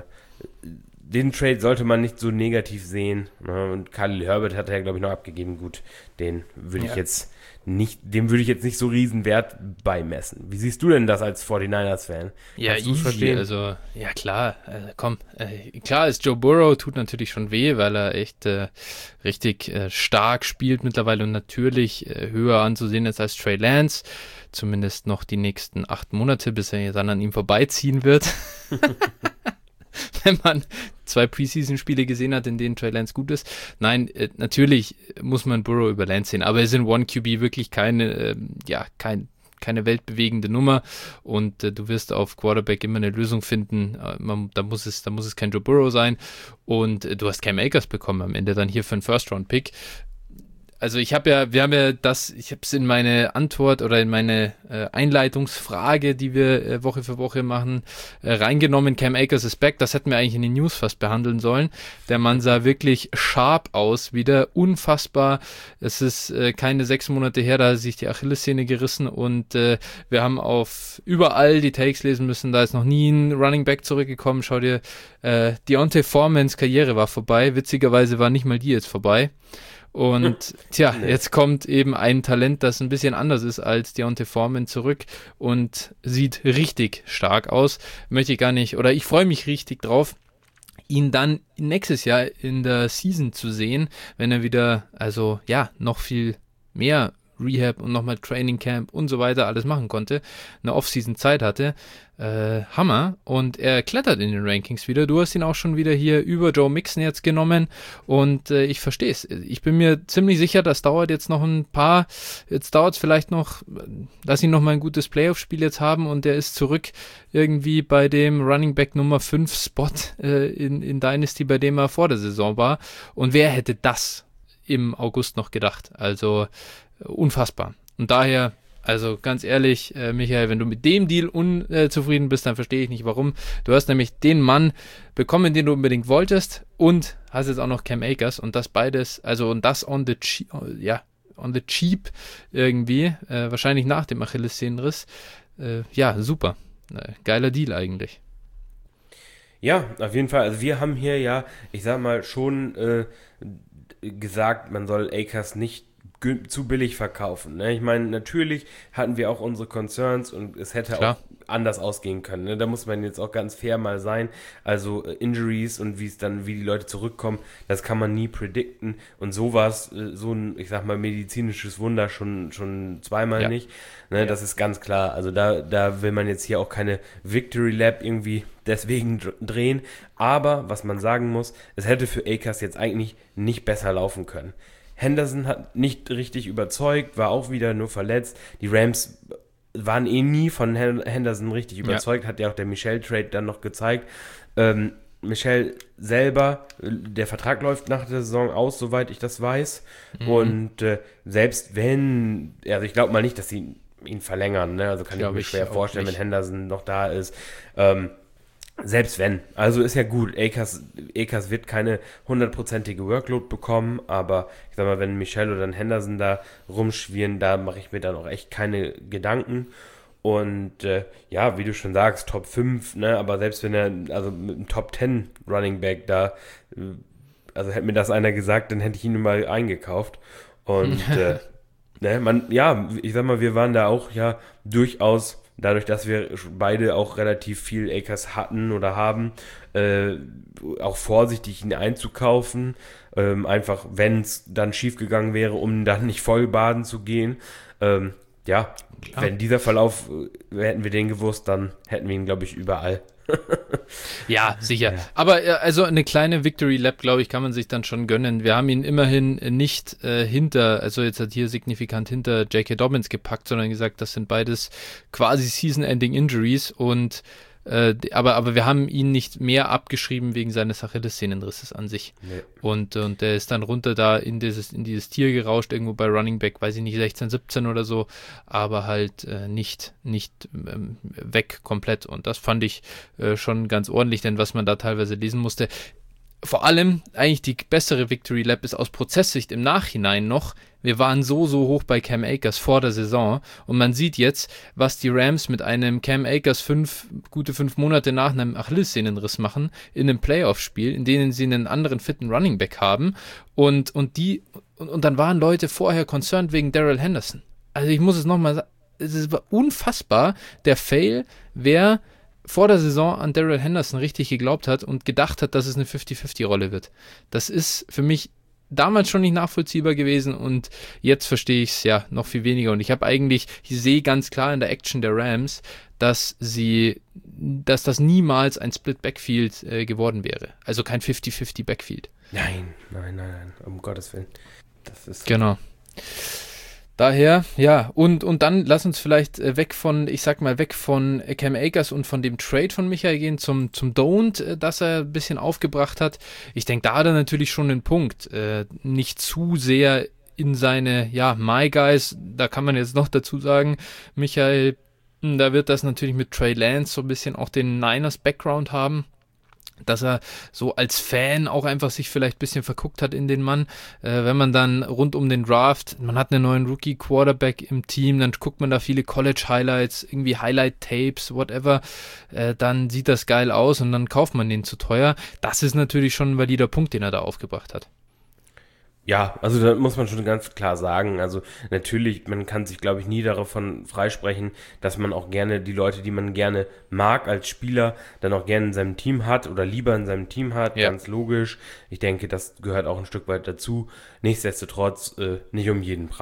den Trade sollte man nicht so negativ sehen. Ne? Und Khalil Herbert hat er ja, glaube ich, noch abgegeben. Gut, den würde ich ja. jetzt nicht, dem würde ich jetzt nicht so riesen Wert beimessen. Wie siehst du denn das als forty-niners-Fan? Ja, easy, verstehen? Also, ja klar, äh, komm, äh, klar ist Joe Burrow, tut natürlich schon weh, weil er echt äh, richtig äh, stark spielt mittlerweile und natürlich äh, höher anzusehen ist als Trey Lance. Zumindest noch die nächsten acht Monate, bis er dann an ihm vorbeiziehen wird. Wenn man zwei Preseason-Spiele gesehen hat, in denen Trey Lance gut ist. Nein, äh, natürlich muss man Burrow über Lance sehen, aber er ist in One Q B wirklich keine, äh, ja, kein, keine weltbewegende Nummer und äh, du wirst auf Quarterback immer eine Lösung finden. Äh, man, da, muss es, da muss es kein Joe Burrow sein und äh, du hast Cam Akers bekommen am Ende dann hier für einen First-Round-Pick. Also ich habe ja, wir haben ja das, ich habe es in meine Antwort oder in meine äh, Einleitungsfrage, die wir äh, Woche für Woche machen, äh, reingenommen. Cam Akers ist back. Das hätten wir eigentlich in den News fast behandeln sollen. Der Mann sah wirklich sharp aus, wieder unfassbar. Es ist äh, keine sechs Monate her, da hat sich die Achillessehne gerissen und äh, wir haben auf überall die Takes lesen müssen. Da ist noch nie ein Running Back zurückgekommen. Schau dir, äh, Deontay Foreman's Karriere war vorbei. Witzigerweise war nicht mal die jetzt vorbei. Und tja, jetzt kommt eben ein Talent, das ein bisschen anders ist als Deontay Foreman zurück und sieht richtig stark aus. Möchte ich gar nicht, oder ich freue mich richtig drauf, ihn dann nächstes Jahr in der Season zu sehen, wenn er wieder, also ja, noch viel mehr Rehab und nochmal Training Camp und so weiter alles machen konnte, eine Offseason Zeit hatte. Äh, Hammer. Und er klettert in den Rankings wieder. Du hast ihn auch schon wieder hier über Joe Mixon jetzt genommen und äh, ich verstehe es. Ich bin mir ziemlich sicher, das dauert jetzt noch ein paar, jetzt dauert es vielleicht noch, lass ihn noch mal ein gutes Playoff-Spiel jetzt haben und der ist zurück irgendwie bei dem Running Back Nummer fünf Spot äh, in, in Dynasty, bei dem er vor der Saison war. Und wer hätte das im August noch gedacht? Also äh, unfassbar. Und daher, also ganz ehrlich, äh, Michael, wenn du mit dem Deal unzufrieden bist, dann verstehe ich nicht, warum. Du hast nämlich den Mann bekommen, den du unbedingt wolltest und hast jetzt auch noch Cam Akers und das beides, also und das on the cheap, ja, on the cheap irgendwie, äh, wahrscheinlich nach dem Achillessehnenriss. Äh, ja, super. Äh, geiler Deal eigentlich. Ja, auf jeden Fall. Also wir haben hier ja, ich sag mal, schon äh, gesagt, man soll Akers nicht zu billig verkaufen. Ne? Ich meine, natürlich hatten wir auch unsere Concerns und es hätte Klar. auch anders ausgehen können. Ne? Da muss man jetzt auch ganz fair mal sein. Also äh, Injuries und wie es dann, wie die Leute zurückkommen, das kann man nie predikten. Und sowas, äh, so ein, ich sag mal, medizinisches Wunder schon, schon zweimal Ja. nicht. Ne? Ja. Das ist ganz klar. Also da, da will man jetzt hier auch keine Victory Lap irgendwie deswegen drehen. Aber was man sagen muss, es hätte für Akers jetzt eigentlich nicht besser laufen können. Henderson hat nicht richtig überzeugt, war auch wieder nur verletzt. Die Rams waren eh nie von Henderson richtig überzeugt, ja. Hat ja auch der Michel-Trade dann noch gezeigt. Ähm, Michel selber, der Vertrag läuft nach der Saison aus, soweit ich das weiß. Mhm. Und äh, selbst wenn, also ich glaube mal nicht, dass sie ihn verlängern, ne? Also kann ich, ich mir schwer vorstellen, nicht. Wenn Henderson noch da ist. Ähm, Selbst wenn. Also ist ja gut. Akers, Akers wird keine hundertprozentige Workload bekommen, aber ich sag mal, wenn Michel oder dann Henderson da rumschwirren, da mache ich mir dann auch echt keine Gedanken. Und äh, ja, wie du schon sagst, Top fünf, ne, aber selbst wenn er, also mit einem Top zehn Running Back da, also hätte mir das einer gesagt, dann hätte ich ihn mal eingekauft. Und äh, ne, man, ja, ich sag mal, wir waren da auch ja durchaus, dadurch, dass wir beide auch relativ viel Akers hatten oder haben, äh, auch vorsichtig ihn einzukaufen, ähm, einfach wenn es dann schief gegangen wäre, um dann nicht voll baden zu gehen. Ähm, ja, Klar. Wenn dieser Verlauf, äh, hätten wir den gewusst, dann hätten wir ihn, glaube ich, überall. Ja, sicher. Ja. Aber äh, also eine kleine Victory Lap, glaube ich, kann man sich dann schon gönnen. Wir haben ihn immerhin nicht äh, hinter, also jetzt hat hier signifikant hinter J K. Dobbins gepackt, sondern gesagt, das sind beides quasi Season-Ending Injuries und äh, aber, aber wir haben ihn nicht mehr abgeschrieben wegen seines Achillessehnenrisses an sich. Nee. Und, und der ist dann runter da in dieses, in dieses Tier gerauscht, irgendwo bei Running Back, weiß ich nicht, sechzehn, siebzehn oder so, aber halt äh, nicht, nicht ähm, weg komplett. Und das fand ich äh, schon ganz ordentlich, denn was man da teilweise lesen musste, vor allem eigentlich die bessere Victory Lap ist aus Prozesssicht im Nachhinein noch, wir waren so, so hoch bei Cam Akers vor der Saison und man sieht jetzt, was die Rams mit einem Cam Akers fünf, gute fünf Monate nach einem Achillessehnenriss machen, in einem Playoff-Spiel, in denen sie einen anderen fitten Running Back haben und, und die, und, und dann waren Leute vorher concerned wegen Darrell Henderson. Also ich muss es nochmal sagen, es ist unfassbar, der Fail, wer vor der Saison an Darrell Henderson richtig geglaubt hat und gedacht hat, dass es eine fünfzig fünfzig Rolle wird. Das ist für mich damals schon nicht nachvollziehbar gewesen und jetzt verstehe ich es ja noch viel weniger. Und ich habe eigentlich, ich sehe ganz klar in der Action der Rams, dass sie, dass das niemals ein Split Backfield äh, geworden wäre. Also kein fünfzig fünfzig Backfield. Nein, nein, nein, nein, um Gottes Willen. Das ist genau. Daher, ja, und, und dann lass uns vielleicht äh, weg von, ich sag mal, weg von Cam Akers und von dem Trade von Michael gehen zum, zum Don't, äh, das er ein bisschen aufgebracht hat. Ich denke, da hat er natürlich schon einen Punkt. Äh, nicht zu sehr in seine, ja, My Guys, da kann man jetzt noch dazu sagen, Michael, da wird das natürlich mit Trey Lance so ein bisschen auch den Niners-Background haben, dass er so als Fan auch einfach sich vielleicht ein bisschen verguckt hat in den Mann. Äh, wenn man dann rund um den Draft, man hat einen neuen Rookie-Quarterback im Team, dann guckt man da viele College-Highlights, irgendwie Highlight-Tapes, whatever, äh, dann sieht das geil aus und dann kauft man den zu teuer. Das ist natürlich schon ein valider Punkt, den er da aufgebracht hat. Ja, also da muss man schon ganz klar sagen, also natürlich, man kann sich, glaube ich, nie davon freisprechen, dass man auch gerne die Leute, die man gerne mag als Spieler, dann auch gerne in seinem Team hat oder lieber in seinem Team hat, ja. Ganz logisch. Ich denke, das gehört auch ein Stück weit dazu. Nichtsdestotrotz äh, nicht um jeden Preis.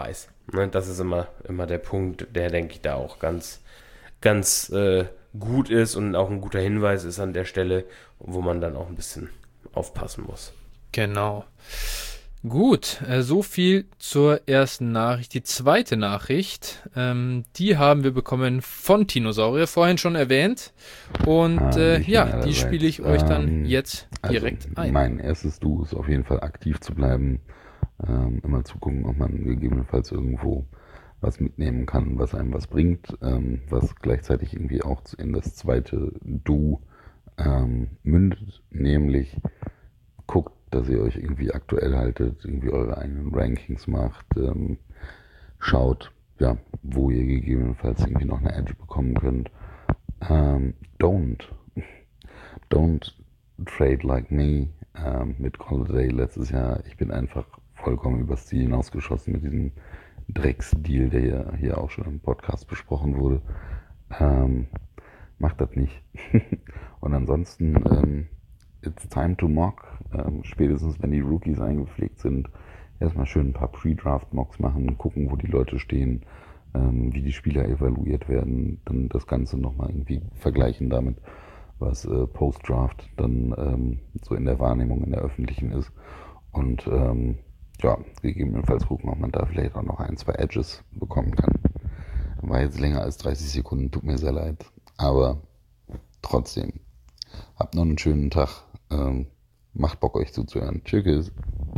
Ne, das ist immer, immer der Punkt, der, denke ich, da auch ganz, ganz äh, gut ist und auch ein guter Hinweis ist an der Stelle, wo man dann auch ein bisschen aufpassen muss. Genau. Gut, äh, so viel zur ersten Nachricht. Die zweite Nachricht, ähm, die haben wir bekommen von Tinosaurier, vorhin schon erwähnt. Und Ah, äh, nicht ja, meinerseits. die spiele ich euch dann Ähm, jetzt direkt also ein. Mein erstes Du ist auf jeden Fall aktiv zu bleiben, ähm, immer zu gucken, ob man gegebenenfalls irgendwo was mitnehmen kann, was einem was bringt, ähm, was gleichzeitig irgendwie auch in das zweite Du ähm, mündet, nämlich guckt, dass ihr euch irgendwie aktuell haltet, irgendwie eure eigenen Rankings macht, ähm, schaut, ja, wo ihr gegebenenfalls irgendwie noch eine Edge bekommen könnt. Ähm, don't, don't trade like me ähm, mit Holiday letztes Jahr. Ich bin einfach vollkommen übers Ziel hinausgeschossen mit diesem Drecksdeal, der ja hier auch schon im Podcast besprochen wurde. Ähm, macht das nicht. Und ansonsten, ähm, it's time to mock. Ähm, spätestens, wenn die Rookies eingepflegt sind, erstmal schön ein paar Pre-Draft-Mocks machen, gucken, wo die Leute stehen, ähm, wie die Spieler evaluiert werden, dann das Ganze nochmal irgendwie vergleichen damit, was äh, Post-Draft dann ähm, so in der Wahrnehmung in der öffentlichen ist. Und ähm, ja, gegebenenfalls gucken, ob man da vielleicht auch noch ein, zwei Edges bekommen kann. War jetzt länger als dreißig Sekunden, tut mir sehr leid. Aber trotzdem, habt noch einen schönen Tag. Ähm, macht Bock, euch zuzuhören. Tschüss.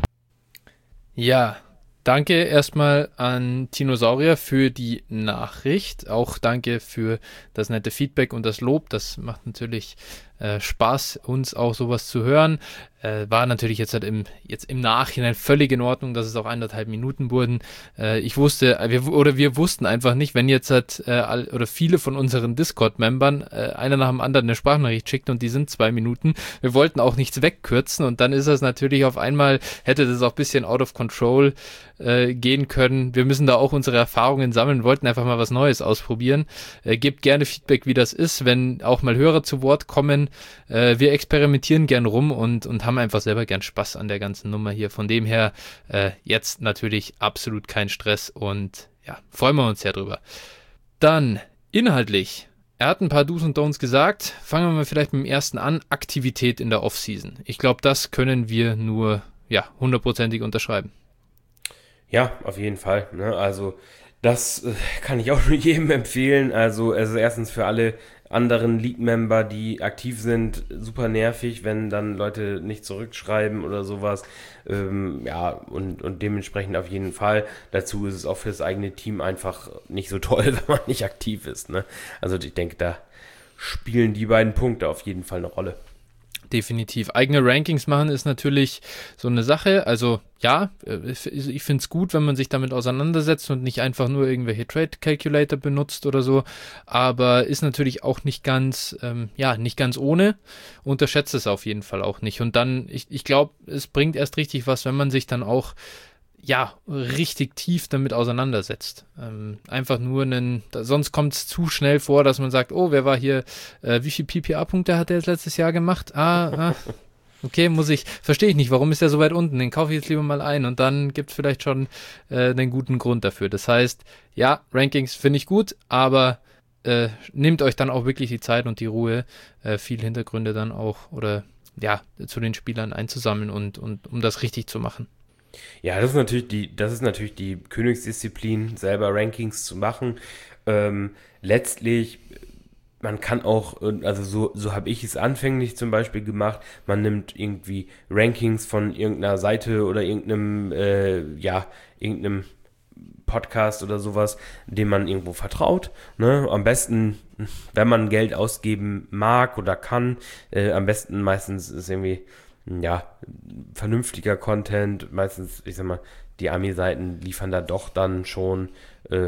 Ja, danke erstmal an Tinosaurier für die Nachricht. Auch danke für das nette Feedback und das Lob. Das macht natürlich äh, Spaß, uns auch sowas zu hören. Äh, war natürlich jetzt halt im, jetzt im Nachhinein völlig in Ordnung, dass es auch eineinhalb Minuten wurden. Äh, ich wusste, wir, oder wir wussten einfach nicht, wenn jetzt halt, äh, all, oder viele von unseren Discord-Membern äh, einer nach dem anderen eine Sprachnachricht schickt und die sind zwei Minuten. Wir wollten auch nichts wegkürzen und dann ist das natürlich auf einmal, hätte das auch ein bisschen out of control äh, gehen können. Wir müssen da auch unsere Erfahrungen sammeln, wollten einfach mal was Neues ausprobieren. Äh, gebt gerne Feedback, wie das ist, wenn auch mal Hörer zu Wort kommen. Äh, wir experimentieren gern rum und, und haben einfach selber gern Spaß an der ganzen Nummer hier. Von dem her äh, jetzt natürlich absolut kein Stress und ja, freuen wir uns sehr drüber. Dann inhaltlich. Er hat ein paar Do's und Don'ts gesagt. Fangen wir mal vielleicht mit dem ersten an. Aktivität in der Offseason. Ich glaube, das können wir nur ja, hundertprozentig unterschreiben. Ja, auf jeden Fall. Ne? Also das äh, kann ich auch nur jedem empfehlen. Also, also erstens für alle anderen League-Member, die aktiv sind, super nervig, wenn dann Leute nicht zurückschreiben oder sowas. Ähm, ja, und, und dementsprechend auf jeden Fall. Dazu ist es auch für das eigene Team einfach nicht so toll, wenn man nicht aktiv ist. Ne? Also ich denke, da spielen die beiden Punkte auf jeden Fall eine Rolle. Definitiv. Eigene Rankings machen ist natürlich so eine Sache. Also ja, ich finde es gut, wenn man sich damit auseinandersetzt und nicht einfach nur irgendwelche Trade Calculator benutzt oder so. Aber ist natürlich auch nicht ganz, ähm, ja, nicht ganz ohne. Unterschätzt es auf jeden Fall auch nicht. Und dann, ich, ich glaube, es bringt erst richtig was, wenn man sich dann auch ja, richtig tief damit auseinandersetzt. Ähm, einfach nur einen, da, sonst kommt es zu schnell vor, dass man sagt, oh, wer war hier, äh, wie viel P P A-Punkte hat er jetzt letztes Jahr gemacht? Ah, ah, okay, muss ich, verstehe ich nicht, warum ist der so weit unten? Den kaufe ich jetzt lieber mal ein und dann gibt es vielleicht schon äh, einen guten Grund dafür. Das heißt, ja, Rankings finde ich gut, aber äh, nehmt euch dann auch wirklich die Zeit und die Ruhe, äh, viel Hintergründe dann auch oder ja, zu den Spielern einzusammeln und, und um das richtig zu machen. Ja, das ist natürlich die, das ist natürlich die Königsdisziplin, selber Rankings zu machen. Ähm, letztlich, man kann auch, also so, so habe ich es anfänglich zum Beispiel gemacht, man nimmt irgendwie Rankings von irgendeiner Seite oder irgendeinem, äh, ja, irgendeinem Podcast oder sowas, dem man irgendwo vertraut. Ne? Am besten, wenn man Geld ausgeben mag oder kann, äh, am besten meistens ist irgendwie ja, vernünftiger Content, meistens, ich sag mal, die Ami-Seiten liefern da doch dann schon äh,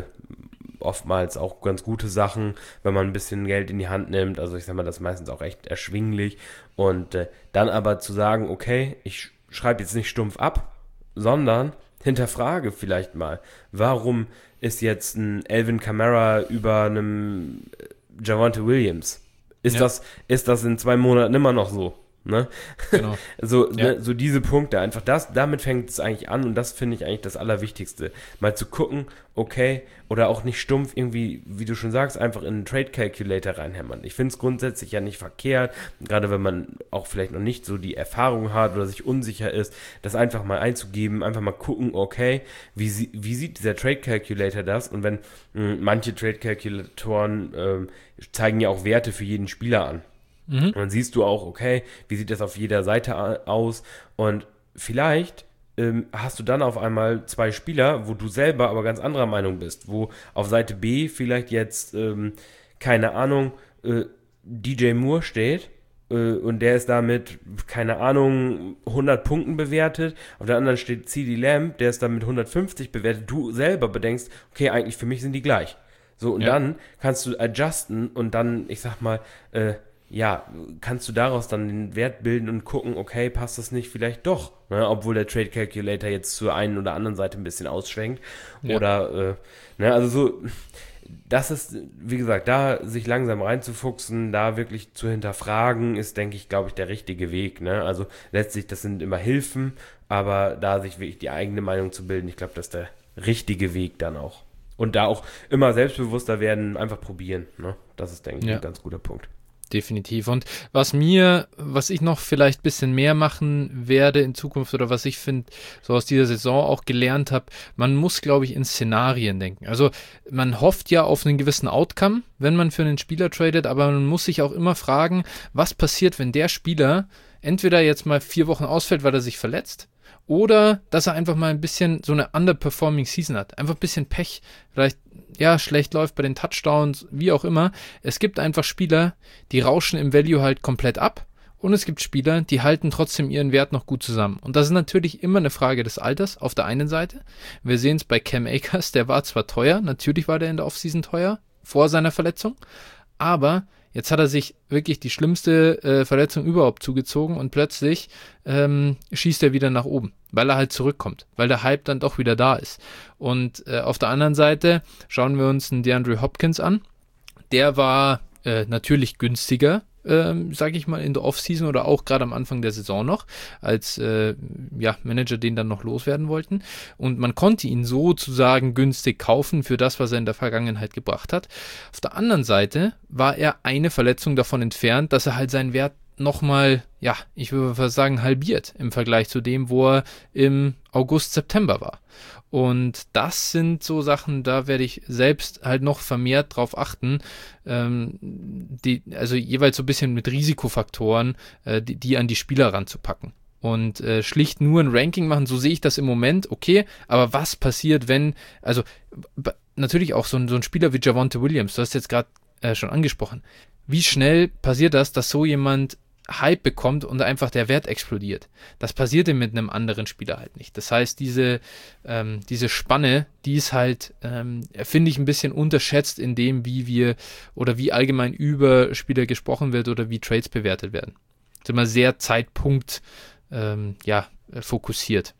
oftmals auch ganz gute Sachen, wenn man ein bisschen Geld in die Hand nimmt, also ich sag mal, das ist meistens auch echt erschwinglich und äh, dann aber zu sagen, okay, ich schreibe jetzt nicht stumpf ab, sondern hinterfrage vielleicht mal, warum ist jetzt ein Alvin Kamara über einem Javonte Williams? Ist, ja. das, ist das in zwei Monaten immer noch so? Ne? Genau. so, Ja. ne, so diese Punkte, einfach das, damit fängt es eigentlich an und das finde ich eigentlich das Allerwichtigste. Mal zu gucken, okay, oder auch nicht stumpf irgendwie, wie du schon sagst, einfach in einen Trade Calculator reinhämmern. Ich finde es grundsätzlich ja nicht verkehrt, gerade wenn man auch vielleicht noch nicht so die Erfahrung hat oder sich unsicher ist, das einfach mal einzugeben, einfach mal gucken, okay, wie, sie, wie sieht dieser Trade Calculator das? Und wenn mh, manche Trade Calculatoren ähm, zeigen ja auch Werte für jeden Spieler an. Mhm. Und dann siehst du auch, okay, wie sieht das auf jeder Seite aus und vielleicht ähm, hast du dann auf einmal zwei Spieler, wo du selber aber ganz anderer Meinung bist, wo auf Seite B vielleicht jetzt, ähm, keine Ahnung, äh, D J Moore steht äh, und der ist damit, keine Ahnung, hundert Punkten bewertet, auf der anderen steht CeeDee Lamb, der ist damit hundertfünfzig bewertet, du selber bedenkst, okay, eigentlich für mich sind die gleich. So, und Ja. dann kannst du adjusten und dann, ich sag mal, äh, ja, kannst du daraus dann den Wert bilden und gucken, okay, passt das nicht vielleicht doch, ne? Obwohl der Trade Calculator jetzt zur einen oder anderen Seite ein bisschen ausschwenkt. Ja. Oder, äh, ne, also so, das ist, wie gesagt, da sich langsam reinzufuchsen, da wirklich zu hinterfragen, ist, denke ich, glaube ich, der richtige Weg, ne? Also letztlich, das sind immer Hilfen, aber da sich wirklich die eigene Meinung zu bilden, ich glaube, das ist der richtige Weg dann auch. Und da auch immer selbstbewusster werden, einfach probieren, ne? Das ist, denke ich, Ja. ein ganz guter Punkt. Definitiv. Und was mir, was ich noch vielleicht ein bisschen mehr machen werde in Zukunft oder was ich finde, so aus dieser Saison auch gelernt habe, man muss, glaube ich, in Szenarien denken. Also man hofft ja auf einen gewissen Outcome, wenn man für einen Spieler tradet, aber man muss sich auch immer fragen, was passiert, wenn der Spieler entweder jetzt mal vier Wochen ausfällt, weil er sich verletzt, oder dass er einfach mal ein bisschen so eine underperforming Season hat. Einfach ein bisschen Pech, vielleicht ja schlecht läuft bei den Touchdowns, wie auch immer. Es gibt einfach Spieler, die rauschen im Value halt komplett ab. Und es gibt Spieler, die halten trotzdem ihren Wert noch gut zusammen. Und das ist natürlich immer eine Frage des Alters auf der einen Seite. Wir sehen es bei Cam Akers, der war zwar teuer, natürlich war der in der Offseason teuer, vor seiner Verletzung, aber jetzt hat er sich wirklich die schlimmste äh, Verletzung überhaupt zugezogen und plötzlich ähm, schießt er wieder nach oben, weil er halt zurückkommt, weil der Hype dann doch wieder da ist. Und äh, auf der anderen Seite schauen wir uns einen DeAndre Hopkins an. Der war äh, natürlich günstiger, ähm, sage ich mal, in der Offseason oder auch gerade am Anfang der Saison noch, als äh, ja, Manager den dann noch loswerden wollten. Und man konnte ihn sozusagen günstig kaufen für das, was er in der Vergangenheit gebracht hat. Auf der anderen Seite war er eine Verletzung davon entfernt, dass er halt seinen Wert nochmal, ja, ich würde fast sagen, halbiert im Vergleich zu dem, wo er im August, September war. Und das sind so Sachen, da werde ich selbst halt noch vermehrt drauf achten, ähm, die, also jeweils so ein bisschen mit Risikofaktoren, äh, die, die an die Spieler ranzupacken. Und äh, schlicht nur ein Ranking machen, so sehe ich das im Moment, okay, aber was passiert, wenn, also b- natürlich auch so ein, so ein Spieler wie Javonte Williams, du hast jetzt gerade äh, schon angesprochen, wie schnell passiert das, dass so jemand Hype bekommt und einfach der Wert explodiert. Das passierte mit einem anderen Spieler halt nicht. Das heißt, diese, ähm, diese Spanne, die ist halt, ähm, finde ich, ein bisschen unterschätzt in dem, wie wir oder wie allgemein über Spieler gesprochen wird oder wie Trades bewertet werden. Das ist immer sehr Zeitpunkt ähm, ja, fokussiert.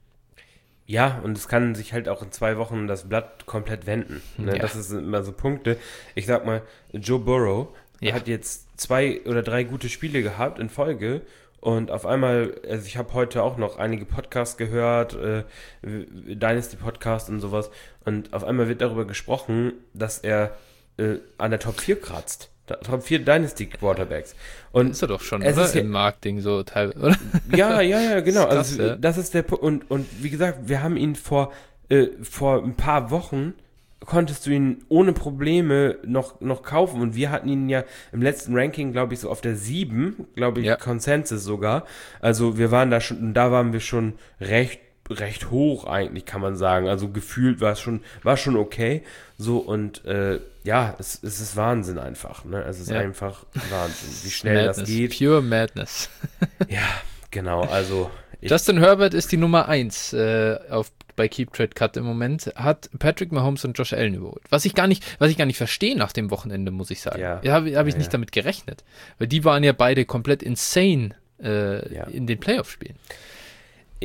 Ja, und es kann sich halt auch in zwei Wochen das Blatt komplett wenden. Ne? Ja. Das sind immer so Punkte. Ich sag mal, Joe Burrow Ja. hat jetzt zwei oder drei gute Spiele gehabt in Folge und auf einmal, also ich habe heute auch noch einige Podcasts gehört, äh, Dynasty Podcast und sowas, und auf einmal wird darüber gesprochen, dass er äh, an der Top vier kratzt. Da- Top vier Dynasty Quarterbacks. Und Ist er doch schon, es oder? ist ja- Im Marketing so teilweise, oder? ja, ja, ja, genau. Das ist krass, also, ja. das ist der Punkt. Und, und wie gesagt, wir haben ihn vor, äh, vor ein paar Wochen, konntest du ihn ohne Probleme noch, noch kaufen. Und wir hatten ihn ja im letzten Ranking, glaube ich, so auf der sieben, glaube ich, Ja. Consensus sogar. Also wir waren da schon, da waren wir schon recht recht hoch eigentlich, kann man sagen. Also gefühlt war es schon, war schon okay. So, und äh, ja, es, es ist Wahnsinn einfach. Ne? Es ist Ja. einfach Wahnsinn, wie schnell Madness. das geht. Pure Madness. Ja, genau. Also ich, Justin Herbert ist die Nummer eins äh, auf, bei Keep Trade Cut im Moment, hat Patrick Mahomes und Josh Allen überholt. Was ich gar nicht, was ich gar nicht verstehe nach dem Wochenende, muss ich sagen. Ja. Ja, habe hab ich Ja, nicht ja. damit gerechnet. Weil die waren ja beide komplett insane äh, Ja. in den Playoff-Spielen.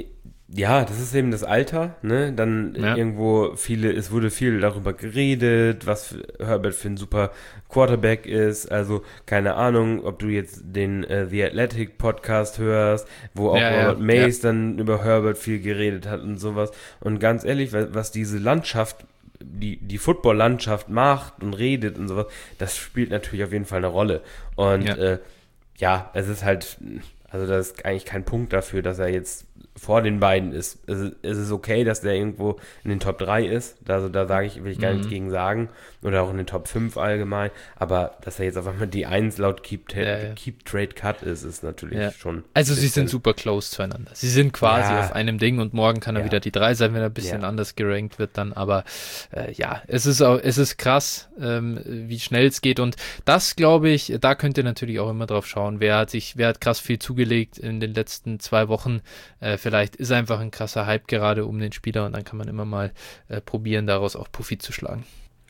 Ja, das ist eben das Alter, ne? Dann Ja. irgendwo viele, es wurde viel darüber geredet, was für Herbert für ein super Quarterback ist. Also keine Ahnung, ob du jetzt den äh, The Athletic Podcast hörst, wo auch Ja, ja, Robert Mays dann über Herbert viel geredet hat und sowas. Und ganz ehrlich, was, was diese Landschaft, die, die Football-Landschaft macht und redet und sowas, das spielt natürlich auf jeden Fall eine Rolle. Und Ja. äh, ja, es ist halt, also da ist eigentlich kein Punkt dafür, dass er jetzt vor den beiden ist. Es ist, es ist okay, dass der irgendwo in den Top drei ist. Also da sage ich, will ich gar Mhm. nichts gegen sagen. Oder auch in den Top fünf allgemein. Aber dass er jetzt auf einmal die eins laut Keep, Ja, ja. Keep Trade Cut ist, ist natürlich Ja. schon. Also sie bisschen- sind super close zueinander. Sie sind quasi Ja. auf einem Ding und morgen kann er Ja. wieder die drei sein, wenn er ein bisschen Ja. anders gerankt wird dann. Aber äh, ja, es ist auch, es ist krass, ähm, wie schnell es geht. Und das, glaube ich, da könnt ihr natürlich auch immer drauf schauen. Wer hat sich, wer hat krass viel zugelegt in den letzten zwei Wochen? Äh, vielleicht ist einfach ein krasser Hype gerade um den Spieler und dann kann man immer mal äh, probieren, daraus auch Profit zu schlagen.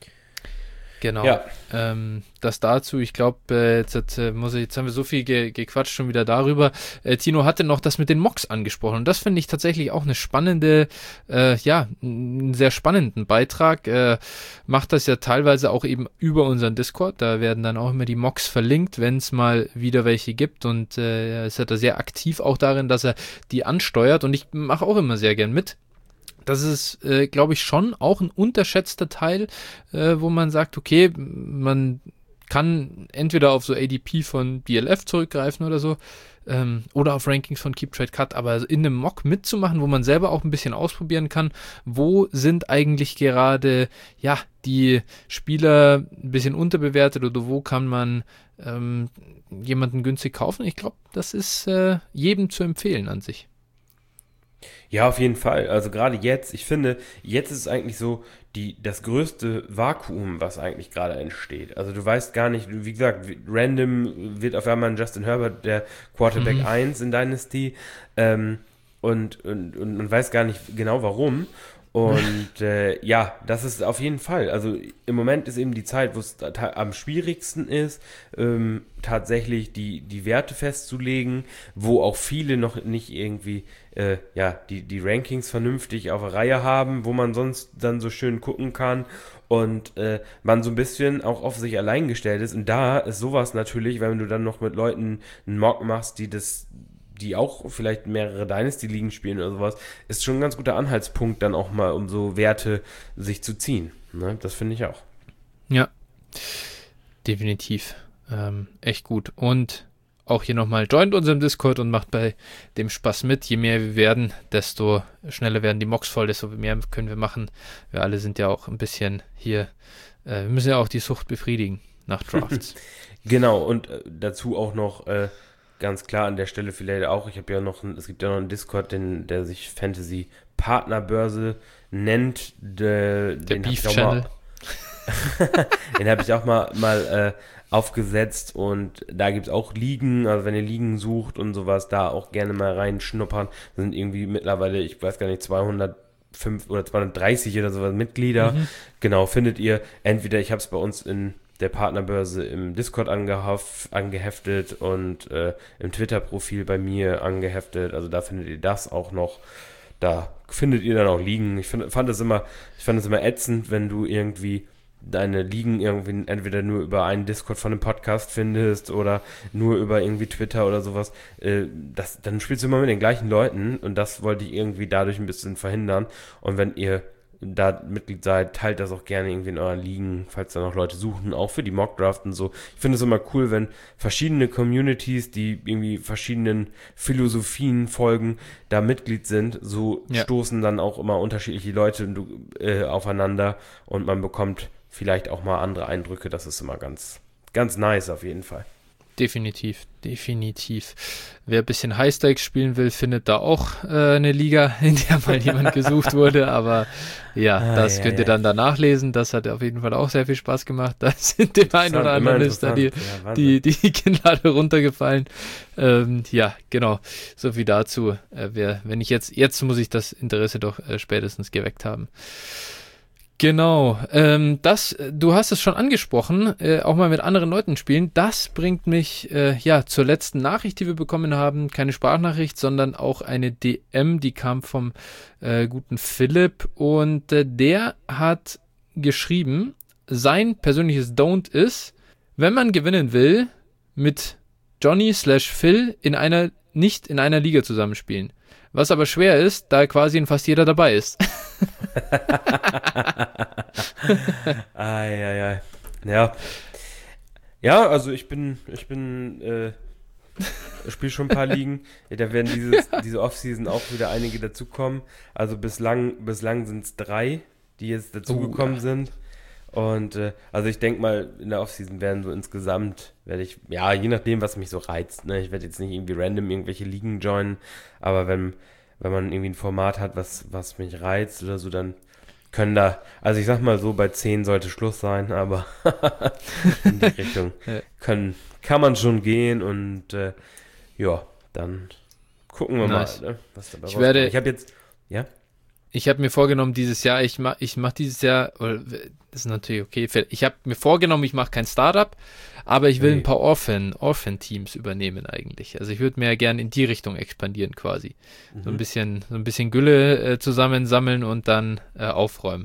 Genau. Ja. Ähm, das dazu, ich glaube, äh, jetzt, hat, äh, muss ich, jetzt haben wir so viel ge gequatscht schon wieder darüber. Äh, Tino hatte noch das mit den Mocks angesprochen und das finde ich tatsächlich auch eine spannende, äh, ja, einen sehr spannenden Beitrag. Äh, macht das ja teilweise auch eben über unseren Discord. Da werden dann auch immer die Mocks verlinkt, wenn es mal wieder welche gibt und äh, er ist ja da sehr aktiv auch darin, dass er die ansteuert und ich mache auch immer sehr gern mit. Das ist, äh, glaube ich, schon auch ein unterschätzter Teil, äh, wo man sagt, okay, man kann entweder auf so A D P von D L F zurückgreifen oder so, ähm, oder auf Rankings von Keep Trade Cut, aber in einem Mock mitzumachen, wo man selber auch ein bisschen ausprobieren kann, wo sind eigentlich gerade, ja, die Spieler ein bisschen unterbewertet oder wo kann man ähm, jemanden günstig kaufen. Ich glaube, das ist äh, jedem zu empfehlen an sich. Ja, auf jeden Fall. Also gerade jetzt, ich finde, jetzt ist es eigentlich so die, das größte Vakuum, was eigentlich gerade entsteht. Also du weißt gar nicht, wie gesagt, random wird auf einmal ein Justin Herbert der Quarterback Mhm. eins in Dynasty ähm, und, und, und man weiß gar nicht genau warum. Und äh, ja, das ist auf jeden Fall. Also im Moment ist eben die Zeit, wo es ta- am schwierigsten ist, ähm, tatsächlich die, die Werte festzulegen, wo auch viele noch nicht irgendwie äh, ja, die, die Rankings vernünftig auf der Reihe haben, wo man sonst dann so schön gucken kann und äh, man so ein bisschen auch auf sich allein gestellt ist. Und da ist sowas natürlich, wenn du dann noch mit Leuten einen Mock machst, die das die auch vielleicht mehrere Dynasty-Ligen spielen oder sowas, ist schon ein ganz guter Anhaltspunkt dann auch mal, um so Werte sich zu ziehen. Ne? Das finde ich auch. Ja, definitiv. Ähm, echt gut. Und auch hier nochmal, joint unserem Discord und macht bei dem Spaß mit. Je mehr wir werden, desto schneller werden die Mocks voll, desto mehr können wir machen. Wir alle sind ja auch ein bisschen hier, äh, wir müssen ja auch die Sucht befriedigen nach Drafts. Genau, und äh, dazu auch noch äh, ganz klar an der Stelle vielleicht auch, ich habe ja noch, ein, es gibt ja noch einen Discord, den, der sich Fantasy Partnerbörse nennt. De, Der den hab Beef ich auch Channel. Mal, den habe ich auch mal, mal äh, aufgesetzt und da gibt es auch Ligen, also wenn ihr Ligen sucht und sowas, da auch gerne mal reinschnuppern. Da sind irgendwie mittlerweile, ich weiß gar nicht, zweihundertfünf oder zweihundertdreißig oder sowas Mitglieder. Mhm. Genau, findet ihr entweder, ich habe es bei uns in der Partnerbörse im Discord angehaf, angeheftet und äh, im Twitter-Profil bei mir angeheftet. Also da findet ihr das auch noch. Da findet ihr dann auch Ligen. Ich find, fand das immer, ich fand es immer ätzend, wenn du irgendwie deine Ligen irgendwie entweder nur über einen Discord von einem Podcast findest oder nur über irgendwie Twitter oder sowas. Äh, das, dann spielst du immer mit den gleichen Leuten und das wollte ich irgendwie dadurch ein bisschen verhindern. Und wenn ihr da Mitglied seid, teilt das auch gerne irgendwie in euren Ligen, falls da noch Leute suchen, auch für die Mockdraft und so. Ich finde es immer cool, wenn verschiedene Communities, die irgendwie verschiedenen Philosophien folgen, da Mitglied sind. So Ja. stoßen dann auch immer unterschiedliche Leute äh, aufeinander und man bekommt vielleicht auch mal andere Eindrücke. Das ist immer ganz, ganz nice auf jeden Fall. Definitiv, definitiv. Wer ein bisschen High-Stakes spielen will, findet da auch äh, eine Liga, in der mal jemand gesucht wurde, aber ja, Ah, das ja, könnt ihr ja. dann da nachlesen. Das hat auf jeden Fall auch sehr viel Spaß gemacht. Da sind dem einen oder Immer anderen ist da die, interessant. Ja, Wahnsinn. die, die Kinnlade runtergefallen. Ähm, ja, genau. So viel dazu. Äh, wer, wenn ich jetzt, jetzt muss ich das Interesse doch äh, spätestens geweckt haben. Genau, ähm, das, du hast es schon angesprochen, äh, auch mal mit anderen Leuten spielen, das bringt mich äh, ja zur letzten Nachricht, die wir bekommen haben, keine Sprachnachricht, sondern auch eine D M, die kam vom äh, guten Philipp und äh, der hat geschrieben, sein persönliches Don't ist, wenn man gewinnen will, mit Johnny slash Phil in einer, nicht in einer Liga zusammenspielen. Was aber schwer ist, da quasi in fast jeder dabei ist. Ai, ai, ai. Ja. Ja, also ich bin, ich bin, äh, spiele schon ein paar Ligen. Da werden dieses, diese Offseason auch wieder einige dazukommen. Also bislang, bislang sind es drei, die jetzt dazugekommen Oh, ja. sind. Und äh, also ich denke mal, in der Offseason werden so insgesamt, werde ich, ja, je nachdem, was mich so reizt, ne? Ich werde jetzt nicht irgendwie random irgendwelche Ligen joinen, aber wenn, wenn man irgendwie ein Format hat, was, was mich reizt oder so, dann können da, also ich sag mal so, bei zehn sollte Schluss sein, aber in die Richtung können, kann man schon gehen und äh, ja, dann gucken wir Nice. mal, ne, was dabei Ich rauskommt. werde- Ich habe jetzt, ja? Ich habe mir vorgenommen, dieses Jahr, ich mache ich mach dieses Jahr, oder, das ist natürlich okay, ich habe mir vorgenommen, ich mache kein Startup, aber ich will Nee. ein paar Orphan, Orphan-Teams übernehmen eigentlich. Also ich würde mehr gerne in die Richtung expandieren quasi. So ein bisschen, so ein bisschen Gülle äh, zusammensammeln und dann äh, aufräumen.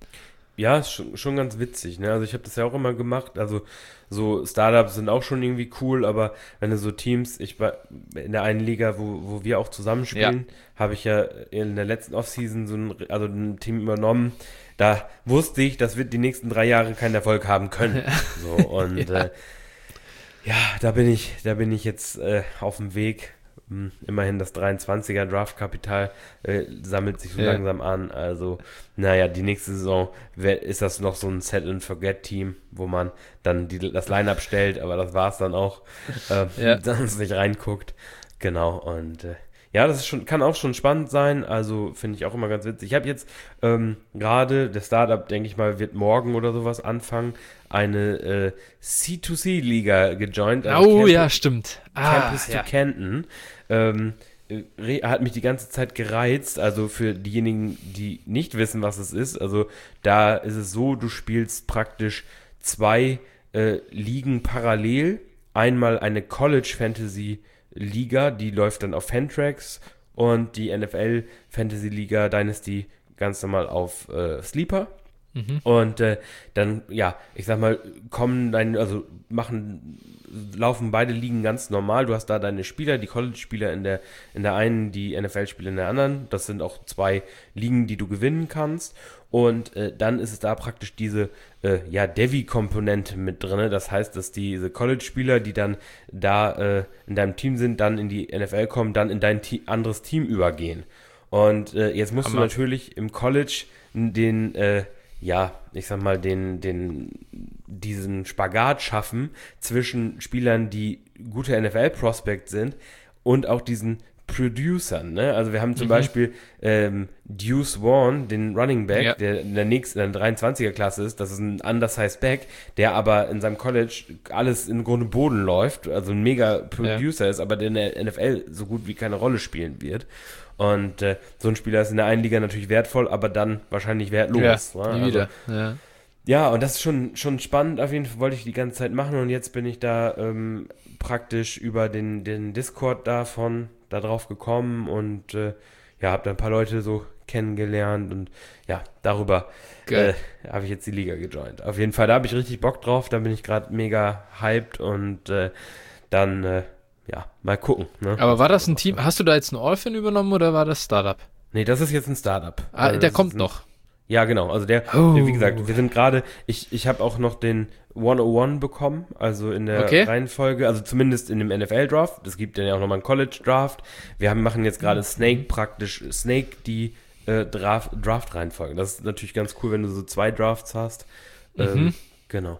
Ja, ist schon, schon ganz witzig, ne? Also ich habe das ja auch immer gemacht. Also so Startups sind auch schon irgendwie cool, aber wenn du so Teams, ich war in der einen Liga, wo, wo wir auch zusammenspielen, habe ich ja in der letzten Offseason so ein, also ein Team übernommen. Da wusste ich, das wird die nächsten drei Jahre keinen Erfolg haben können. So, und Ja. ja. Äh, ja, da bin ich, da bin ich jetzt äh, auf dem Weg. Hm, Immerhin das dreiundzwanziger Draftkapital äh, sammelt sich so Ja. langsam an. Also, naja, die nächste Saison wär, ist das noch so ein Set-and-Forget-Team, wo man dann die, das Line-Up stellt, aber das war es dann auch, äh, Ja. sonst nicht reinguckt. Genau, und äh, ja, das ist schon, kann auch schon spannend sein, also finde ich auch immer ganz witzig. Ich habe jetzt ähm, gerade, der Startup, denke ich mal, wird morgen oder sowas anfangen, eine äh, C zwei C-Liga gejoint. also Oh Camp- ja, stimmt. Ah, Campus ja. to Canton. Ähm, re- hat mich die ganze Zeit gereizt, also für diejenigen, die nicht wissen, was es ist, also da ist es so, du spielst praktisch zwei äh, Ligen parallel, einmal eine College Fantasy Liga, die läuft dann auf Fantrax und die N F L Fantasy Liga Dynasty ganz normal auf äh, Sleeper. Mhm. Und äh, dann, ja, ich sag mal, kommen deine, also machen, laufen beide Ligen ganz normal. Du hast da deine Spieler, die College-Spieler in der, in der einen, die N F L-Spieler in der anderen. Das sind auch zwei Ligen, die du gewinnen kannst. Und äh, dann ist es da praktisch diese, äh, ja, Devi-Komponente mit drin. Das heißt, dass diese College-Spieler, die dann da äh, in deinem Team sind, dann in die N F L kommen, dann in dein Te- anderes Team übergehen. Und äh, jetzt musst Hammer. du natürlich im College den, äh, ja, ich sag mal, den, den, diesen Spagat schaffen zwischen Spielern, die gute N F L-Prospects sind und auch diesen Producern, ne? Also wir haben zum Mhm. Beispiel ähm, Deuce Vaughn, den Running Back, Ja. der in der nächsten, in der dreiundzwanziger-Klasse ist. Das ist ein undersized Back, der aber in seinem College alles im Grunde Boden läuft, also ein mega Producer ist, aber der in der N F L so gut wie keine Rolle spielen wird. Und äh, so ein Spieler ist in der einen Liga natürlich wertvoll, aber dann wahrscheinlich wertlos. Ja, ne? nie Also, wieder. Ja. ja, und das ist schon, schon spannend, auf jeden Fall wollte ich die ganze Zeit machen und jetzt bin ich da ähm, praktisch über den, den Discord davon da drauf gekommen und äh, ja, habe da ein paar Leute so kennengelernt und ja, darüber äh, Geil. habe ich jetzt die Liga gejoint. Auf jeden Fall, da habe ich richtig Bock drauf, da bin ich gerade mega hyped und äh, dann, äh, ja, mal gucken. Ne? Aber war das ein Team, hast du da jetzt ein Orphan übernommen oder war das Startup? Nee, das ist jetzt ein Startup. Ah, Also der das kommt ist ein, noch. Ja, genau. Also der, Oh. der wie gesagt, wir sind gerade, ich, ich habe auch noch den hundertundeins bekommen, also in der Okay. Reihenfolge, also zumindest in dem N F L-Draft. Es gibt dann ja auch nochmal einen College-Draft. Wir haben, machen jetzt gerade Snake praktisch, Snake die äh, Draft, Draft-Reihenfolge. Das ist natürlich ganz cool, wenn du so zwei Drafts hast. Ähm, Mhm. Genau.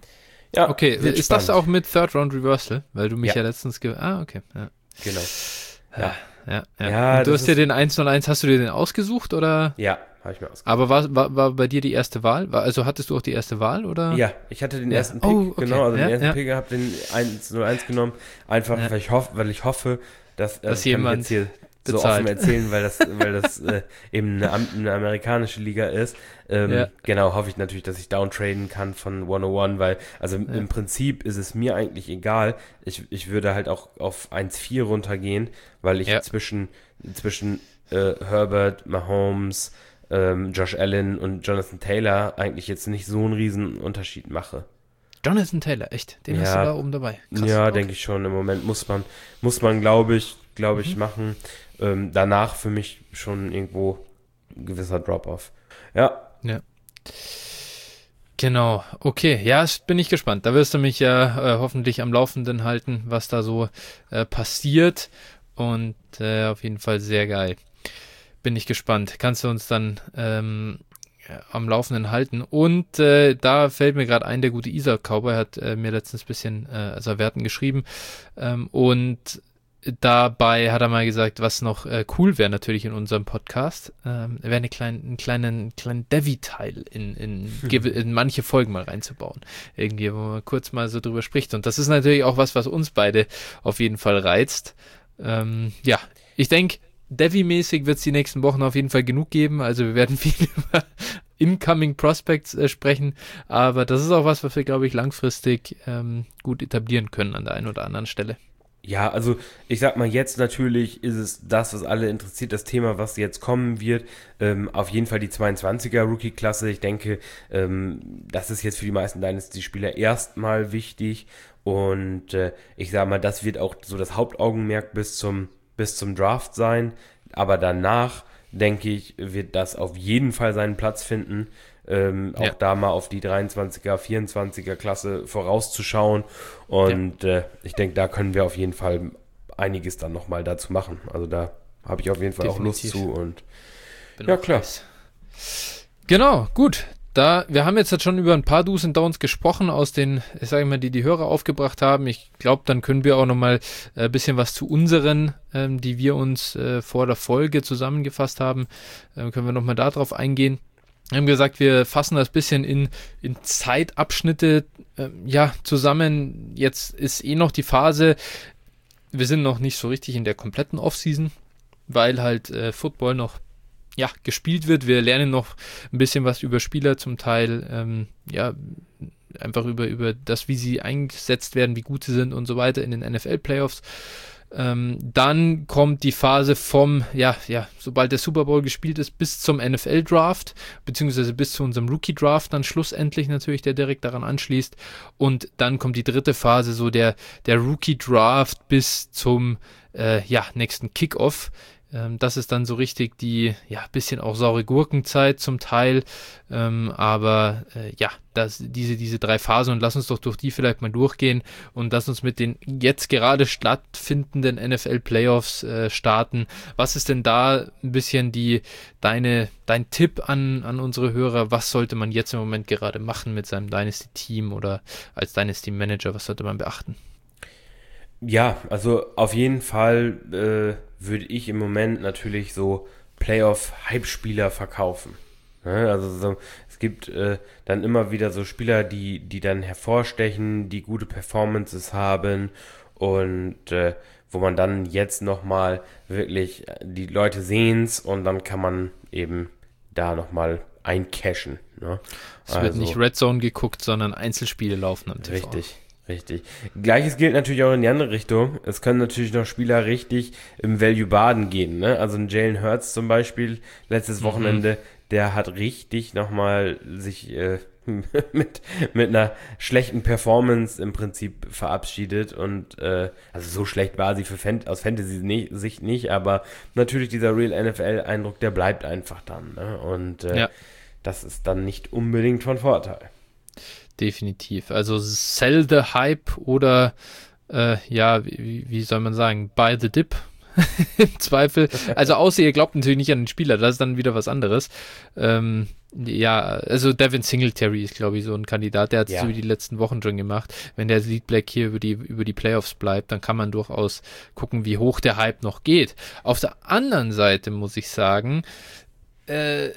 Ja, Okay, wird ist das spannend. auch mit Third Round Reversal? Weil du mich ja, Ja. letztens ge... Ah, okay. Ja, Genau. Ja, ja. ja. Ja, Und du das hast dir ist- den eins null eins, hast du dir den ausgesucht oder... ja habe ich mir ausgesucht. Aber war, war, war bei dir die erste Wahl? War, also hattest du auch die erste Wahl oder? Ja, ich hatte den Ja. ersten Pick, Oh, okay. genau, also Ja, den ersten ja. Pick, habe den eins null eins genommen, einfach Ja. weil ich hoffe, weil ich hoffe, dass, äh, Dass kann ich jemand- jetzt hier so offen erzählen, weil das, weil das äh, eben eine, eine amerikanische Liga ist. Ähm, ja. Genau, hoffe ich natürlich, dass ich downtraden kann von hunderteins, weil, also ja. im Prinzip ist es mir eigentlich egal. Ich, ich würde halt auch auf eins Komma vier runtergehen, weil ich ja. zwischen, zwischen äh, Herbert, Mahomes, ähm, Josh Allen und Jonathan Taylor eigentlich jetzt nicht so einen riesen Unterschied mache. Jonathan Taylor, echt? Den ja. hast du da oben dabei? Krass, ja, okay. denke ich schon. Im Moment muss man, muss man, glaube ich, glaube ich, mhm. machen. Ähm, danach für mich schon irgendwo ein gewisser Drop-Off. Ja. Ja. Genau, okay. Ja, bin ich gespannt. Da wirst du mich ja äh, hoffentlich am Laufenden halten, was da so äh, passiert. Und äh, auf jeden Fall sehr geil. Bin ich gespannt. Kannst du uns dann ähm, am Laufenden halten. Und äh, da fällt mir gerade ein, der gute Isaac Cowboy hat äh, mir letztens ein bisschen, äh, also Werten geschrieben. Ähm, und dabei hat er mal gesagt, was noch äh, cool wäre natürlich in unserem Podcast, ähm, wäre eine kleine, einen kleinen, kleinen Devi-Teil in, in, mhm. in manche Folgen mal reinzubauen. Irgendwie, wo man kurz mal so drüber spricht. Und das ist natürlich auch was, was uns beide auf jeden Fall reizt. Ähm, ja, ich denke, Devi-mäßig wird es die nächsten Wochen auf jeden Fall genug geben. Also wir werden viel über Incoming Prospects äh, sprechen. Aber das ist auch was, was wir, glaube ich, langfristig ähm, gut etablieren können an der einen oder anderen Stelle. Ja, also ich sag mal, jetzt natürlich ist es das, was alle interessiert, das Thema, was jetzt kommen wird. Ähm, auf jeden Fall die zweiundzwanziger Rookie-Klasse. Ich denke, ähm, das ist jetzt für die meisten Dynasty-Spieler erstmal wichtig. Und äh, ich sag mal, das wird auch so das Hauptaugenmerk bis zum bis zum Draft sein, aber danach, denke ich, wird das auf jeden Fall seinen Platz finden, ähm, ja. auch da mal auf die dreiundzwanziger, vierundzwanziger Klasse vorauszuschauen und ja. äh, ich denke, da können wir auf jeden Fall einiges dann nochmal dazu machen, also da habe ich auf jeden Fall Definitiv. auch Lust zu und Bin ja, klar. Weiß. Genau, gut. Da, wir haben jetzt halt schon über ein paar Do's und Don'ts gesprochen aus den, ich sage mal, die die Hörer aufgebracht haben. Ich glaube, dann können wir auch nochmal ein äh, bisschen was zu unseren, ähm, die wir uns äh, vor der Folge zusammengefasst haben, äh, können wir nochmal darauf eingehen. Wir haben gesagt, wir fassen das bisschen in, in Zeitabschnitte äh, ja, zusammen. Jetzt ist eh noch die Phase, wir sind noch nicht so richtig in der kompletten Offseason, weil halt äh, Football noch ja, gespielt wird. Wir lernen noch ein bisschen was über Spieler, zum Teil ähm, ja, einfach über, über das, wie sie eingesetzt werden, wie gut sie sind und so weiter in den N F L-Playoffs. Ähm, dann kommt die Phase vom, ja, ja, sobald der Super Bowl gespielt ist, bis zum N F L-Draft, beziehungsweise bis zu unserem Rookie-Draft dann schlussendlich natürlich, der direkt daran anschließt. Und dann kommt die dritte Phase, so der, der Rookie-Draft bis zum äh, ja, nächsten Kickoff. Das ist dann so richtig die, ja, bisschen auch saure Gurkenzeit zum Teil, ähm, aber äh, ja, das, diese, diese drei Phasen und lass uns doch durch die vielleicht mal durchgehen und lass uns mit den jetzt gerade stattfindenden N F L-Playoffs äh, starten. Was ist denn da ein bisschen die, deine, dein Tipp an, an unsere Hörer? Was sollte man jetzt im Moment gerade machen mit seinem Dynasty-Team oder als Dynasty-Manager? Was sollte man beachten? Ja, also auf jeden Fall äh, würde ich im Moment natürlich so Playoff-Hype-Spieler verkaufen. Ja, also so, es gibt äh, dann immer wieder so Spieler, die, die dann hervorstechen, die gute Performances haben und äh, wo man dann jetzt nochmal wirklich, die Leute sehen's und dann kann man eben da nochmal eincashen. Ne? Es wird also nicht Red Zone geguckt, sondern Einzelspiele laufen am T V. Richtig. Richtig. Gleiches gilt natürlich auch in die andere Richtung. Es können natürlich noch Spieler richtig im Value baden gehen. Ne? Also ein Jalen Hurts zum Beispiel, letztes mhm. Wochenende, der hat richtig nochmal sich äh, mit, mit einer schlechten Performance im Prinzip verabschiedet. Und äh, also so schlecht war sie für Fan- aus Fantasy-Sicht nicht, aber natürlich dieser Real N F L-Eindruck, der bleibt einfach dann. Ne? Und äh, ja. das ist dann nicht unbedingt von Vorteil. Definitiv. Also sell the hype oder äh, ja, wie, wie soll man sagen, buy the dip im Zweifel. Also außer ihr glaubt natürlich nicht an den Spieler, das ist dann wieder was anderes. Ähm, ja, also Devin Singletary ist, glaube ich, so ein Kandidat, der hat es ja. so die letzten Wochen schon gemacht. Wenn der Lead Black hier über die, über die Playoffs bleibt, dann kann man durchaus gucken, wie hoch der Hype noch geht. Auf der anderen Seite muss ich sagen, äh,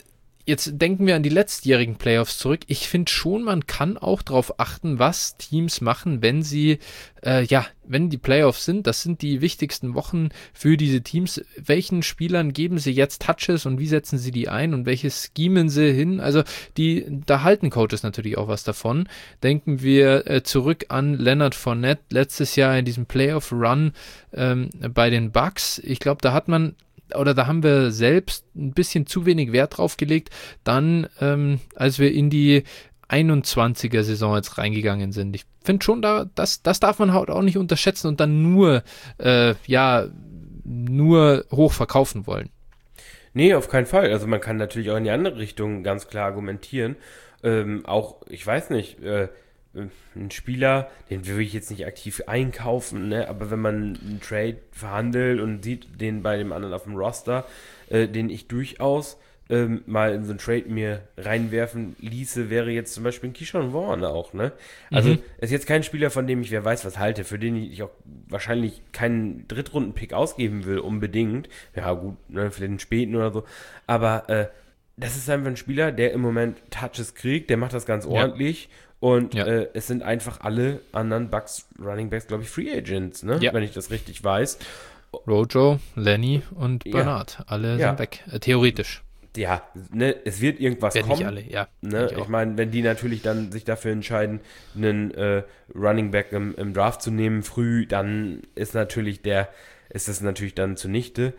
jetzt denken wir an die letztjährigen Playoffs zurück. Ich finde schon, man kann auch darauf achten, was Teams machen, wenn sie, äh, ja, wenn die Playoffs sind. Das sind die wichtigsten Wochen für diese Teams. Welchen Spielern geben sie jetzt Touches und wie setzen sie die ein und welches schemen sie hin? Also die, da halten Coaches natürlich auch was davon. Denken wir äh, zurück an Leonard Fournette letztes Jahr in diesem Playoff-Run ähm, bei den Bucks. Ich glaube, da hat man oder da haben wir selbst ein bisschen zu wenig Wert drauf gelegt, dann, ähm, als wir in die einundzwanziger-Saison jetzt reingegangen sind. Ich finde schon, da, das, das darf man halt auch nicht unterschätzen und dann nur, äh, ja, nur hoch verkaufen wollen. Nee, auf keinen Fall. Also man kann natürlich auch in die andere Richtung ganz klar argumentieren. Ähm, auch, ich weiß nicht, äh, ein Spieler, den will ich jetzt nicht aktiv einkaufen, ne? Aber wenn man einen Trade verhandelt und sieht den bei dem anderen auf dem Roster, äh, den ich durchaus ähm, mal in so einen Trade mir reinwerfen ließe, wäre jetzt zum Beispiel ein Keyshawn Vaughn auch, ne? Also mhm. ist jetzt kein Spieler, von dem ich wer weiß was halte, für den ich auch wahrscheinlich keinen Drittrunden-Pick ausgeben will, unbedingt. Ja gut, ne, für den späten oder so. Aber äh, das ist einfach ein Spieler, der im Moment Touches kriegt, der macht das ganz ordentlich. Ja. Und ja. äh, es sind einfach alle anderen Bucks Running Backs, glaube ich, Free Agents, ne? Ja. Wenn ich das richtig weiß. Rojo, Lenny und Bernard, ja. alle ja. sind weg, äh, theoretisch. Ja, ne, es wird irgendwas Werden kommen. Nicht alle, ja. Ne? Ich, ich meine, wenn die natürlich dann sich dafür entscheiden, einen äh, Running Back im, im Draft zu nehmen, früh, dann ist natürlich der, ist es natürlich dann zunichte.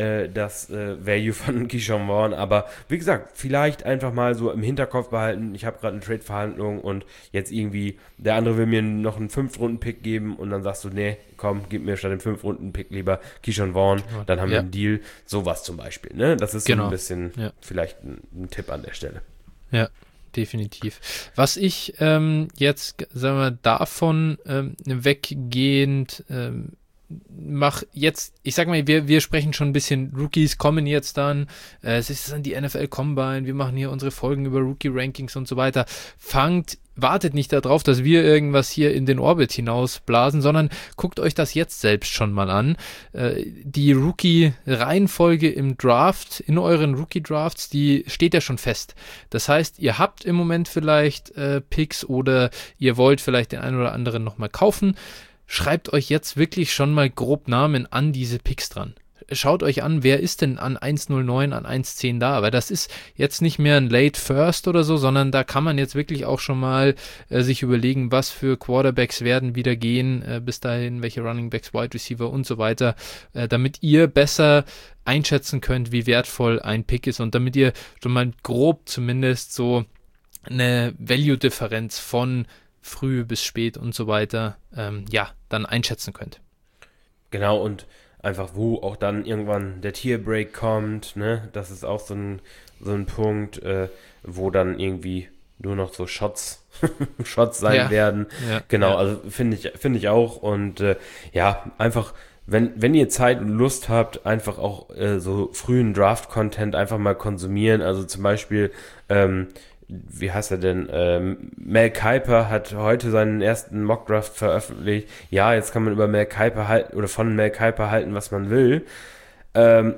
Das äh, Value von Keyshawn Vaughn, aber wie gesagt, vielleicht einfach mal so im Hinterkopf behalten, ich habe gerade eine Trade-Verhandlung und jetzt irgendwie, der andere will mir noch einen fünf-Runden-Pick geben und dann sagst du, nee, komm, gib mir statt dem fünf-Runden-Pick lieber Keyshawn Vaughn, dann haben ja. wir einen Deal, sowas zum Beispiel, ne? Das ist genau. so ein bisschen ja. vielleicht ein, ein Tipp an der Stelle. Ja, definitiv. Was ich ähm, jetzt, sagen wir, davon ähm, weggehend ähm, mach jetzt, ich sag mal, wir, wir sprechen schon ein bisschen, Rookies kommen jetzt dann, äh, es ist dann die N F L Combine, wir machen hier unsere Folgen über Rookie-Rankings und so weiter. Fangt, wartet nicht darauf, dass wir irgendwas hier in den Orbit hinausblasen, sondern guckt euch das jetzt selbst schon mal an. Äh, die Rookie-Reihenfolge im Draft, in euren Rookie-Drafts, die steht ja schon fest. Das heißt, ihr habt im Moment vielleicht äh, Picks oder ihr wollt vielleicht den einen oder anderen nochmal kaufen. Schreibt euch jetzt wirklich schon mal grob Namen an diese Picks dran. Schaut euch an, wer ist denn an eins null neun, an eins zehn da, weil das ist jetzt nicht mehr ein Late First oder so, sondern da kann man jetzt wirklich auch schon mal äh, sich überlegen, was für Quarterbacks werden wieder gehen, äh, bis dahin, welche Running Backs, Wide Receiver und so weiter, äh, damit ihr besser einschätzen könnt, wie wertvoll ein Pick ist und damit ihr schon mal grob zumindest so eine Value-Differenz von früh bis spät und so weiter, ähm, ja, dann einschätzen könnt. Genau, und einfach, wo auch dann irgendwann der Tierbreak kommt, ne, das ist auch so ein, so ein Punkt, äh, wo dann irgendwie nur noch so Shots, Shots sein ja. werden. Ja. Genau, ja. also finde ich, finde ich auch und äh, ja, einfach, wenn, wenn ihr Zeit und Lust habt, einfach auch äh, so frühen Draft-Content einfach mal konsumieren, also zum Beispiel, ähm, wie heißt er denn? Ähm, Mel Kiper hat heute seinen ersten Mockdraft veröffentlicht. Ja, jetzt kann man über Mel Kiper halten oder von Mel Kiper halten, was man will. Ähm,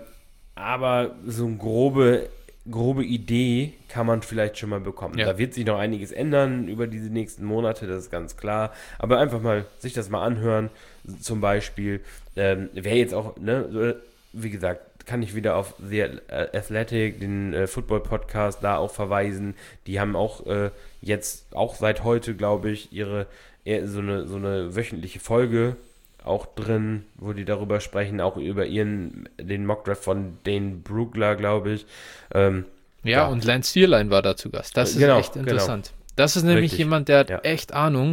aber so eine grobe, grobe Idee kann man vielleicht schon mal bekommen. Ja. Da wird sich noch einiges ändern über diese nächsten Monate, das ist ganz klar. Aber einfach mal sich das mal anhören. Zum Beispiel, ähm, wer jetzt auch, ne, wie gesagt, kann ich wieder auf The Athletic, den äh, Football-Podcast, da auch verweisen. Die haben auch äh, jetzt, auch seit heute, glaube ich, ihre eher so eine, so eine wöchentliche Folge auch drin, wo die darüber sprechen, auch über ihren, den Mockdraft von Dane Brugler, glaube ich. Ähm, ja, ja, und Lance Zierlein war da zu Gast. Das ist genau, echt interessant. Genau. Das ist nämlich Richtig. jemand, der hat ja. echt Ahnung.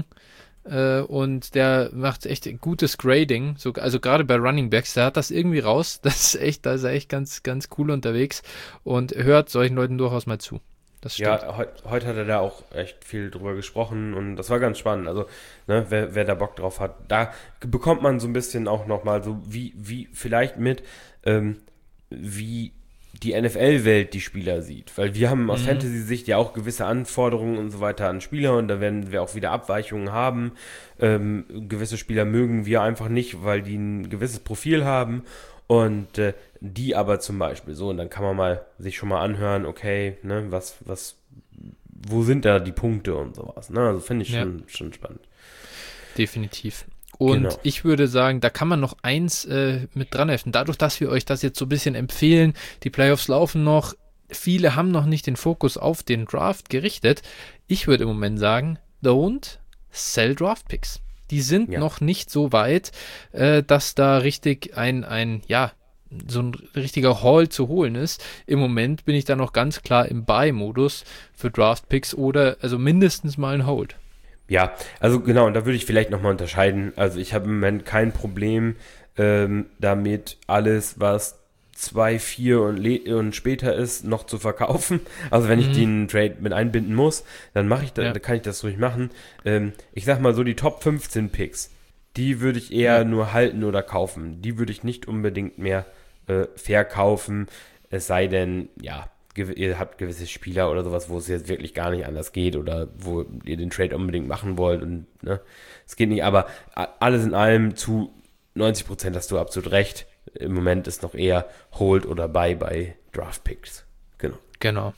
Und der macht echt gutes Grading, so, also gerade bei Running Backs, der hat das irgendwie raus, das ist echt, da ist er echt ganz, ganz cool unterwegs und hört solchen Leuten durchaus mal zu. Das stimmt. Ja, he- heute hat er da auch echt viel drüber gesprochen und das war ganz spannend, also ne, wer, wer da Bock drauf hat, da bekommt man so ein bisschen auch nochmal so wie, wie vielleicht mit, ähm, wie die N F L-Welt die Spieler sieht. Weil wir haben aus mhm. Fantasy-Sicht ja auch gewisse Anforderungen und so weiter an Spieler und da werden wir auch wieder Abweichungen haben. Ähm, gewisse Spieler mögen wir einfach nicht, weil die ein gewisses Profil haben und äh, die aber zum Beispiel so, und dann kann man mal sich schon mal anhören, okay, ne, was, was, wo sind da die Punkte und sowas, ne, also finde ich Ja. schon, schon spannend. Definitiv. Und Genau. ich würde sagen, da kann man noch eins äh, mit dran heften. Dadurch, dass wir euch das jetzt so ein bisschen empfehlen, die Playoffs laufen noch, viele haben noch nicht den Fokus auf den Draft gerichtet. Ich würde im Moment sagen, don't sell Draft Picks. Die sind Ja. noch nicht so weit, äh, dass da richtig ein, ein, ja, so ein richtiger Haul zu holen ist. Im Moment bin ich da noch ganz klar im Buy-Modus für Draft Picks oder also mindestens mal ein Hold. Ja, also genau, und da würde ich vielleicht nochmal unterscheiden. Also ich habe im Moment kein Problem ähm, damit, alles, was zwei, vier und, le- und später ist, noch zu verkaufen. Also wenn ich Mhm. den Trade mit einbinden muss, dann mache ich da, Ja. dann kann ich das ruhig machen. Ähm, ich sag mal so, die Top fünfzehn Picks, die würde ich eher Ja. nur halten oder kaufen. Die würde ich nicht unbedingt mehr äh, verkaufen. Es sei denn, ja, gew- ihr habt gewisse Spieler oder sowas, wo es jetzt wirklich gar nicht anders geht oder wo ihr den Trade unbedingt machen wollt und ne, es geht nicht, aber a- alles in allem zu neunzig Prozent hast du absolut recht. Im Moment ist noch eher Hold oder Buy bei Draft Picks. Genau. Genau.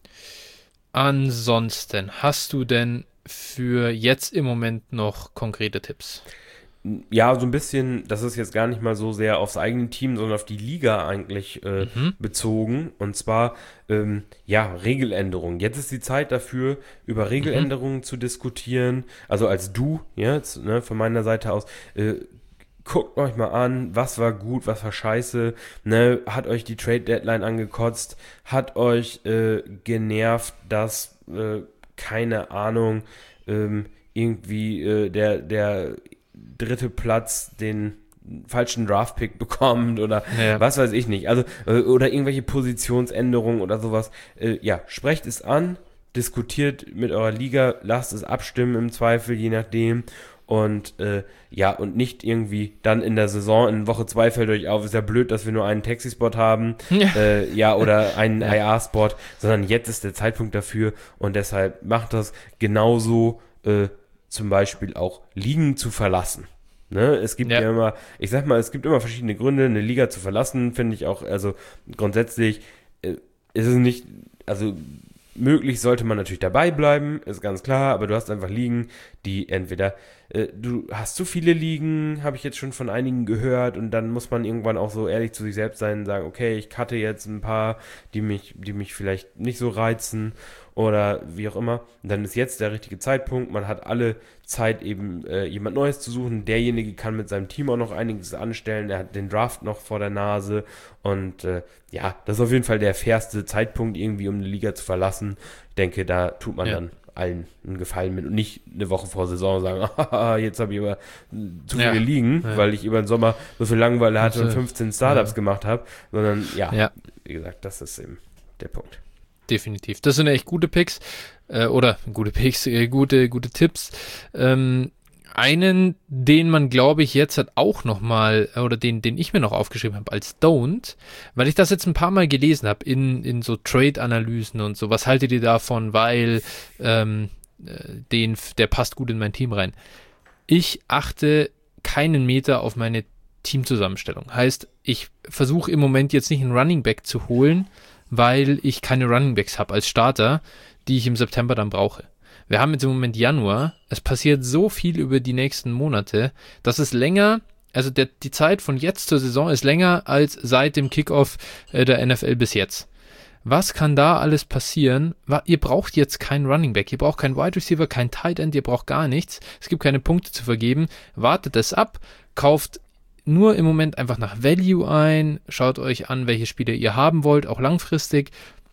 Ansonsten, hast du denn für jetzt im Moment noch konkrete Tipps? Ja, so ein bisschen, das ist jetzt gar nicht mal so sehr aufs eigene Team, sondern auf die Liga eigentlich äh, Mhm. bezogen. Und zwar, ähm, ja, Regeländerungen. Jetzt ist die Zeit dafür, über Regeländerungen zu diskutieren. Also als du, jetzt, ne, von meiner Seite aus, äh, guckt euch mal an, was war gut, was war scheiße, ne, hat euch die Trade Deadline angekotzt, hat euch äh, genervt, dass, äh, keine Ahnung, ähm, irgendwie äh, der, der dritte Platz den falschen Draft-Pick bekommt oder Ja. was weiß ich nicht. Also, äh, oder irgendwelche Positionsänderungen oder sowas. Äh, ja, sprecht es an, diskutiert mit eurer Liga, lasst es abstimmen im Zweifel, je nachdem. Und äh, ja, und nicht irgendwie dann in der Saison, in Woche zwei fällt euch auf, ist ja blöd, dass wir nur einen Taxi-Spot haben, Ja. äh, ja, oder einen Ja. I R-Spot, sondern jetzt ist der Zeitpunkt dafür und deshalb macht das genauso, äh, zum Beispiel auch Ligen zu verlassen. Ne? Es gibt ja. Ja. immer, ich sag mal, es gibt immer verschiedene Gründe, eine Liga zu verlassen, finde ich auch, also grundsätzlich äh, ist es nicht, also möglich sollte man natürlich dabei bleiben, ist ganz klar, aber du hast einfach Ligen, die entweder, äh, du hast zu viele Ligen, habe ich jetzt schon von einigen gehört und dann muss man irgendwann auch so ehrlich zu sich selbst sein und sagen, okay, ich cutte jetzt ein paar, die mich, die mich vielleicht nicht so reizen oder wie auch immer. Und dann ist jetzt der richtige Zeitpunkt, man hat alle Zeit eben äh, jemand Neues zu suchen, derjenige kann mit seinem Team auch noch einiges anstellen, er hat den Draft noch vor der Nase und äh, ja, das ist auf jeden Fall der fairste Zeitpunkt irgendwie, um eine Liga zu verlassen. Ich denke, da tut man Ja. dann allen einen Gefallen mit und nicht eine Woche vor Saison sagen, haha, jetzt habe ich aber zu Ja. viele Ligen, Ja. weil ich über den Sommer so viel Langeweile hatte und Also, fünfzehn Startups ja. gemacht habe, sondern ja, Ja. wie gesagt, das ist eben der Punkt. Definitiv. Das sind echt gute Picks. Äh, oder gute Picks, äh, gute, gute Tipps. Ähm, einen, den man, glaube ich, jetzt hat auch nochmal, oder den, den ich mir noch aufgeschrieben habe als Don't, weil ich das jetzt ein paar Mal gelesen habe in, in so Trade-Analysen und so. Was haltet ihr davon? Weil ähm, äh, den, der passt gut in mein Team rein. Ich achte keinen Meter auf meine Teamzusammenstellung. Heißt, ich versuche im Moment jetzt nicht einen Running Back zu holen, weil ich keine Running Backs habe als Starter, die ich im September dann brauche. Wir haben jetzt im Moment Januar, es passiert so viel über die nächsten Monate, dass es länger, also der, die Zeit von jetzt zur Saison ist länger als seit dem Kickoff äh, der N F L bis jetzt. Was kann da alles passieren? Wa- Ihr braucht jetzt keinen Running Back, ihr braucht keinen Wide Receiver, keinen Tight End, ihr braucht gar nichts. Es gibt keine Punkte zu vergeben. Wartet es ab, kauft nur im Moment einfach nach Value ein, schaut euch an, welche Spieler ihr haben wollt, auch langfristig.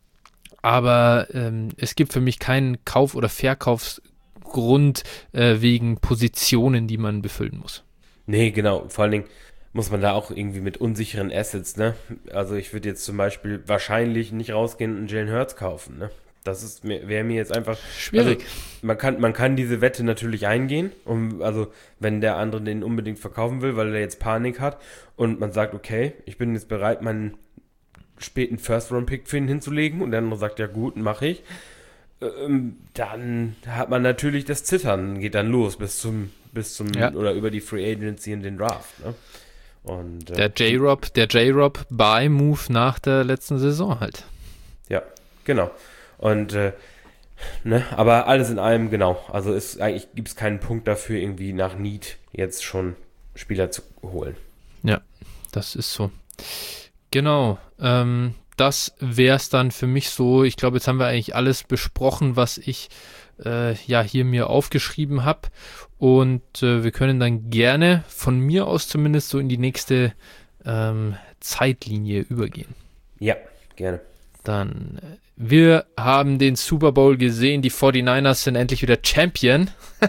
Aber ähm, es gibt für mich keinen Kauf- oder Verkaufsgrund äh, wegen Positionen, die man befüllen muss. Nee, genau. Vor allen Dingen muss man da auch irgendwie mit unsicheren Assets, ne? Also ich würde jetzt zum Beispiel wahrscheinlich nicht rausgehen und einen Jalen Hurts kaufen, ne? Das ist mir, wäre mir jetzt einfach Schwierig. Also, man kann, man kann diese Wette natürlich eingehen, um, also wenn der andere den unbedingt verkaufen will, weil er jetzt Panik hat und man sagt, okay, ich bin jetzt bereit, meinen späten First-Round-Pick für ihn hinzulegen und der andere sagt, ja gut, mache ich. Ähm, dann hat man natürlich das Zittern, geht dann los bis zum, bis zum Ja. oder über die Free Agency und den Draft, ne? Und, äh, Der J-Rob, der J-Rob Buy-Move nach der letzten Saison halt. Ja, genau. Und äh, ne, aber alles in allem, genau. Also ist eigentlich gibt es keinen Punkt dafür, irgendwie nach Need jetzt schon Spieler zu holen. Ja, das ist so. Genau. Ähm, das wäre es dann für mich so. Ich glaube, jetzt haben wir eigentlich alles besprochen, was ich äh, ja hier mir aufgeschrieben habe. Und äh, wir können dann gerne von mir aus zumindest so in die nächste ähm, Zeitlinie übergehen. Ja, gerne. Dann, äh, wir haben den Super Bowl gesehen. Die forty-niners sind endlich wieder Champion.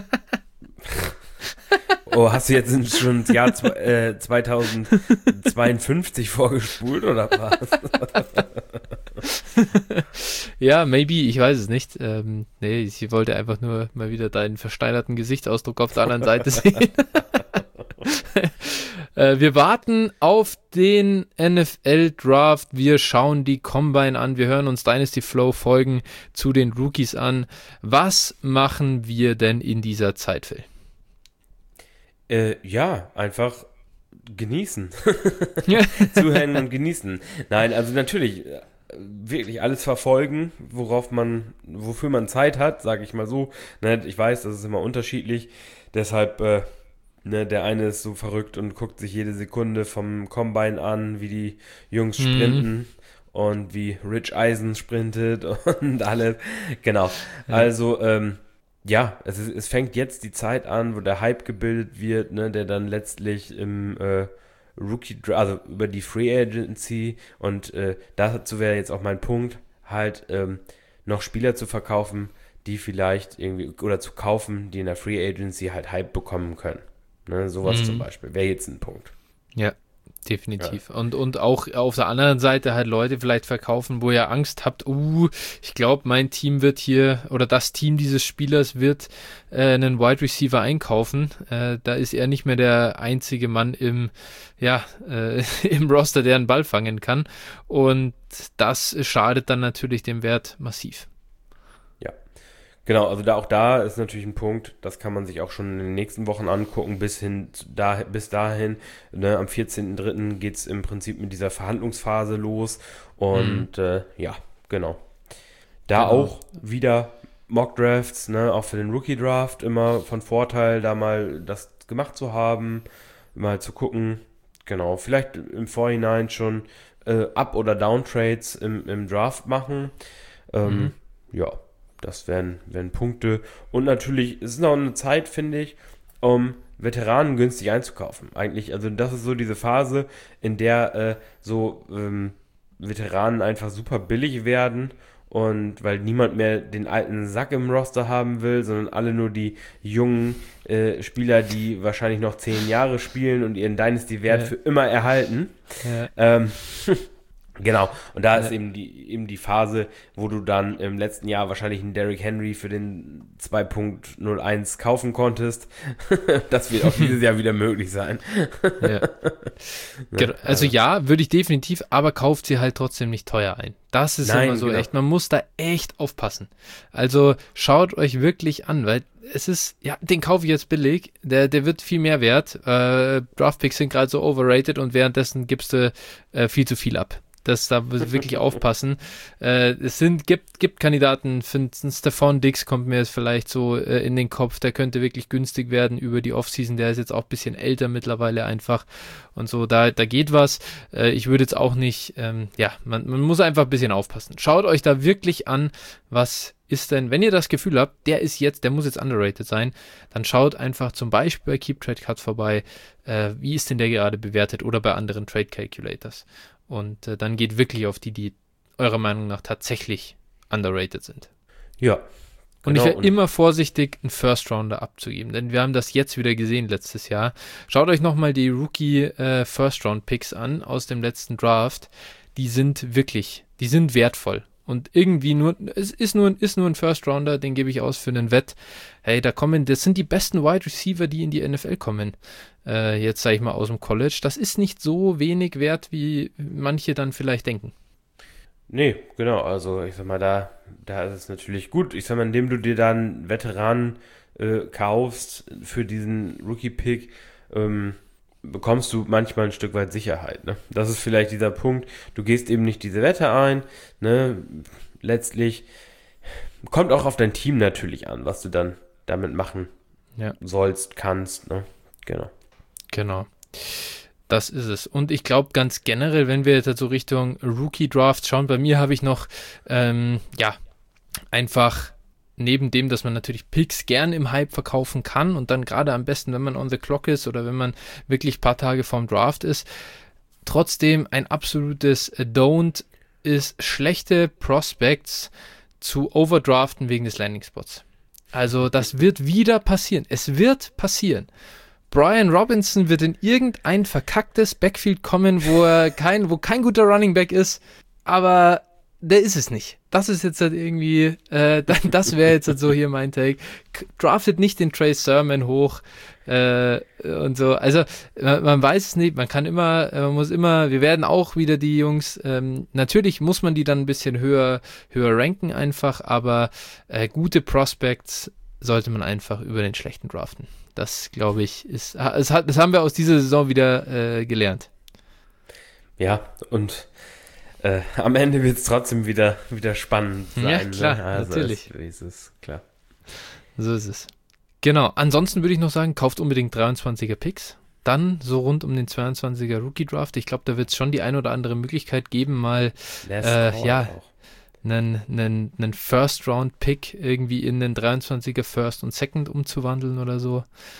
Oh, hast du jetzt schon ins Jahr zwe- äh, zweitausendzweiundfünfzig vorgespult oder was? Ja, maybe, ich weiß es nicht. Ähm, nee, ich wollte einfach nur mal wieder deinen versteinerten Gesichtsausdruck auf der anderen Seite sehen. äh, wir warten auf den N F L-Draft. Wir schauen die Combine an. Wir hören uns Dynasty Flow Folgen zu den Rookies an. Was machen wir denn in dieser Zeit, Phil? Äh, ja, einfach genießen. Zuhören und genießen. Nein, also natürlich äh, wirklich alles verfolgen, worauf man, wofür man Zeit hat, sage ich mal so. Ne, ich weiß, das ist immer unterschiedlich. Deshalb, äh, ne, der eine ist so verrückt und guckt sich jede Sekunde vom Combine an, wie die Jungs sprinten. Mhm. Und wie Rich Eisen sprintet und alles. Genau. Ja. Also, ähm, ja, es, ist, es fängt jetzt die Zeit an, wo der Hype gebildet wird, ne, der dann letztlich im äh, Rookie, also über die Free Agency und äh, dazu wäre jetzt auch mein Punkt, halt ähm, noch Spieler zu verkaufen, die vielleicht irgendwie, oder zu kaufen, die in der Free Agency halt Hype bekommen können. Ne, sowas mhm. zum Beispiel, wäre jetzt ein Punkt. Ja, definitiv. Ja. Und, und auch auf der anderen Seite halt Leute vielleicht verkaufen, wo ihr Angst habt, uh, ich glaube, mein Team wird hier, oder das Team dieses Spielers wird äh, einen Wide Receiver einkaufen. Äh, da ist er nicht mehr der einzige Mann im, ja, äh, im Roster, der einen Ball fangen kann. Und das schadet dann natürlich dem Wert massiv. Genau, also da auch da ist natürlich ein Punkt, das kann man sich auch schon in den nächsten Wochen angucken, bis hin da, bis dahin, ne, am vierzehnten dritten geht es im Prinzip mit dieser Verhandlungsphase los und mhm. äh, ja, genau. Da genau. auch wieder Mock-Drafts, ne, auch für den Rookie-Draft immer von Vorteil, da mal das gemacht zu haben, mal zu gucken, genau, vielleicht im Vorhinein schon äh, Up- oder Down-Trades im, im Draft machen, ähm, mhm. ja. Das wären, wären Punkte. Und natürlich ist es noch eine Zeit, finde ich, um Veteranen günstig einzukaufen. Eigentlich, also das ist so diese Phase, in der äh, so ähm, Veteranen einfach super billig werden und weil niemand mehr den alten Sack im Roster haben will, sondern alle nur die jungen äh, Spieler, die wahrscheinlich noch zehn Jahre spielen und ihren Dynasty-Wert ja. für immer erhalten. Ja. Ähm, Genau, und da ist ja. eben die eben die Phase, wo du dann im letzten Jahr wahrscheinlich einen Derrick Henry für den zwei Punkt null eins kaufen konntest. Das wird auch dieses Jahr wieder möglich sein. Ja. Ne? Also ja, würde ich definitiv, aber kauft sie halt trotzdem nicht teuer ein. Das ist Nein, immer so genau. echt, man muss da echt aufpassen. Also schaut euch wirklich an, weil es ist, ja, den kaufe ich jetzt billig, der, der wird viel mehr wert. Äh, Draftpicks sind gerade so overrated und währenddessen gibst du äh, viel zu viel ab. Das da wirklich aufpassen. Äh, es sind, gibt, gibt Kandidaten, finden Stephon Diggs kommt mir jetzt vielleicht so äh, in den Kopf, der könnte wirklich günstig werden über die Offseason, der ist jetzt auch ein bisschen älter mittlerweile einfach und so, da, da geht was. Äh, ich würde jetzt auch nicht, ähm, ja, man, man muss einfach ein bisschen aufpassen. Schaut euch da wirklich an, was ist denn, wenn ihr das Gefühl habt, der ist jetzt, der muss jetzt underrated sein, dann schaut einfach zum Beispiel bei Keep Trade Cut vorbei, äh, wie ist denn der gerade bewertet oder bei anderen Trade Calculators. Und äh, dann geht wirklich auf die, die eurer Meinung nach tatsächlich underrated sind. Ja. Genau. Und ich wäre immer vorsichtig, einen First-Rounder abzugeben, denn wir haben das jetzt wieder gesehen letztes Jahr. Schaut euch nochmal die Rookie-First-Round-Picks äh, an aus dem letzten Draft. Die sind wirklich, die sind wertvoll. Und irgendwie nur, es ist nur, ist nur ein First-Rounder, den gebe ich aus für einen Wett. Hey, da kommen, das sind die besten Wide Receiver, die in die N F L kommen. Äh, jetzt sage ich mal aus dem College. Das ist nicht so wenig wert, wie manche dann vielleicht denken. Nee, genau, also ich sag mal, da, da ist es natürlich gut. Ich sag mal, indem du dir dann Veteranen äh, kaufst für diesen Rookie-Pick, ähm, bekommst du manchmal ein Stück weit Sicherheit. Ne? Das ist vielleicht dieser Punkt, du gehst eben nicht diese Wette ein, ne? Letztlich kommt auch auf dein Team natürlich an, was du dann damit machen Ja. sollst, kannst. Ne? Genau. Genau. Das ist es. Und ich glaube ganz generell, wenn wir jetzt so Richtung Rookie-Draft schauen, bei mir habe ich noch, ähm, ja, einfach neben dem, dass man natürlich Picks gern im Hype verkaufen kann und dann gerade am besten, wenn man on the clock ist oder wenn man wirklich ein paar Tage vorm Draft ist, trotzdem ein absolutes Don't ist, schlechte Prospects zu overdraften wegen des Landing-Spots. Also das wird wieder passieren. Es wird passieren. Brian Robinson wird in irgendein verkacktes Backfield kommen, wo er kein, wo kein guter Running Back ist, aber der ist es nicht. Das ist jetzt halt irgendwie, äh, das wäre jetzt halt so hier mein Take. Draftet nicht den Trey Sermon hoch äh, und so. Also man, man weiß es nicht, man kann immer, man muss immer, wir werden auch wieder die Jungs, ähm, natürlich muss man die dann ein bisschen höher, höher ranken einfach, aber äh, gute Prospects sollte man einfach über den schlechten draften. Das, glaube ich, ist, es hat, das haben wir aus dieser Saison wieder äh, gelernt. Ja, und äh, am Ende wird es trotzdem wieder, wieder spannend sein. Ja, klar, ne? Also natürlich. Es, es ist klar. So ist es. Genau, ansonsten würde ich noch sagen, kauft unbedingt dreiundzwanziger Picks. Dann so rund um den zweiundzwanziger Rookie-Draft. Ich glaube, da wird es schon die ein oder andere Möglichkeit geben, mal äh, ja, auch. einen, einen, einen First-Round-Pick irgendwie in den dreiundzwanziger First und Second umzuwandeln oder so.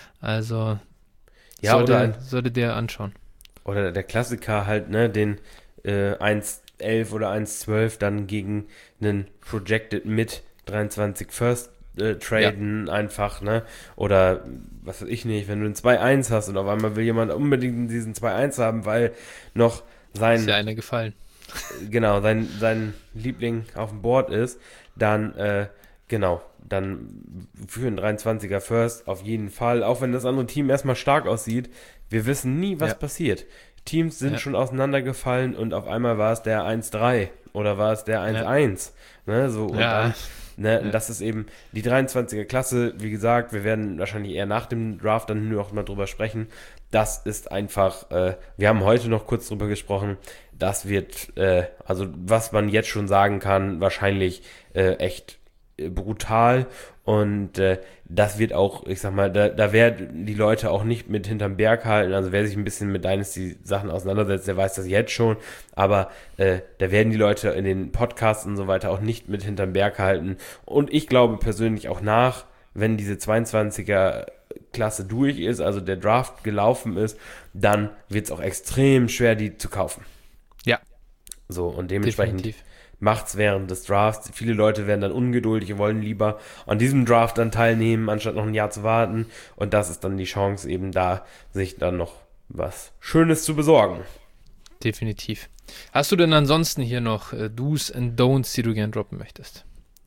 Also Ja, sollte, oder, ein, sollte der anschauen. oder der Klassiker halt, ne, den äh, eins elf oder eins zwölf dann gegen einen Projected mit dreiundzwanzig First äh, traden, ja. einfach, ne? Oder was weiß ich nicht, wenn du einen zwei eins hast und auf einmal will jemand unbedingt diesen zwei eins haben, weil noch sein... Ist ja einer gefallen. Genau, sein, sein Liebling auf dem Board ist, dann, äh, genau, dann für einen dreiundzwanziger First auf jeden Fall, auch wenn das andere Team erstmal stark aussieht, wir wissen nie, was ja. passiert. Teams sind ja. schon auseinandergefallen und auf einmal war es der eins drei oder war es der eins eins, ja. ne, so, und ja. dann, ne, ja. das ist eben die dreiundzwanziger Klasse, wie gesagt, wir werden wahrscheinlich eher nach dem Draft dann nur noch mal drüber sprechen. Das ist einfach, äh, wir haben heute noch kurz drüber gesprochen, das wird, äh, also was man jetzt schon sagen kann, wahrscheinlich äh, echt äh, brutal und äh, das wird auch, ich sag mal, da, da werden die Leute auch nicht mit hinterm Berg halten, also wer sich ein bisschen mit Dynasty-Sachen auseinandersetzt, der weiß das jetzt schon, aber äh, da werden die Leute in den Podcasts und so weiter auch nicht mit hinterm Berg halten und ich glaube persönlich auch nach, wenn diese zweiundzwanziger Klasse durch ist, also der Draft gelaufen ist, dann wird es auch extrem schwer, die zu kaufen. Ja. So, und dementsprechend Definitiv. macht es während des Drafts. Viele Leute werden dann ungeduldig und wollen lieber an diesem Draft dann teilnehmen, anstatt noch ein Jahr zu warten. Und das ist dann die Chance eben da, sich dann noch was Schönes zu besorgen. Definitiv. Hast du denn ansonsten hier noch äh, Do's and Don'ts, die du gern droppen möchtest?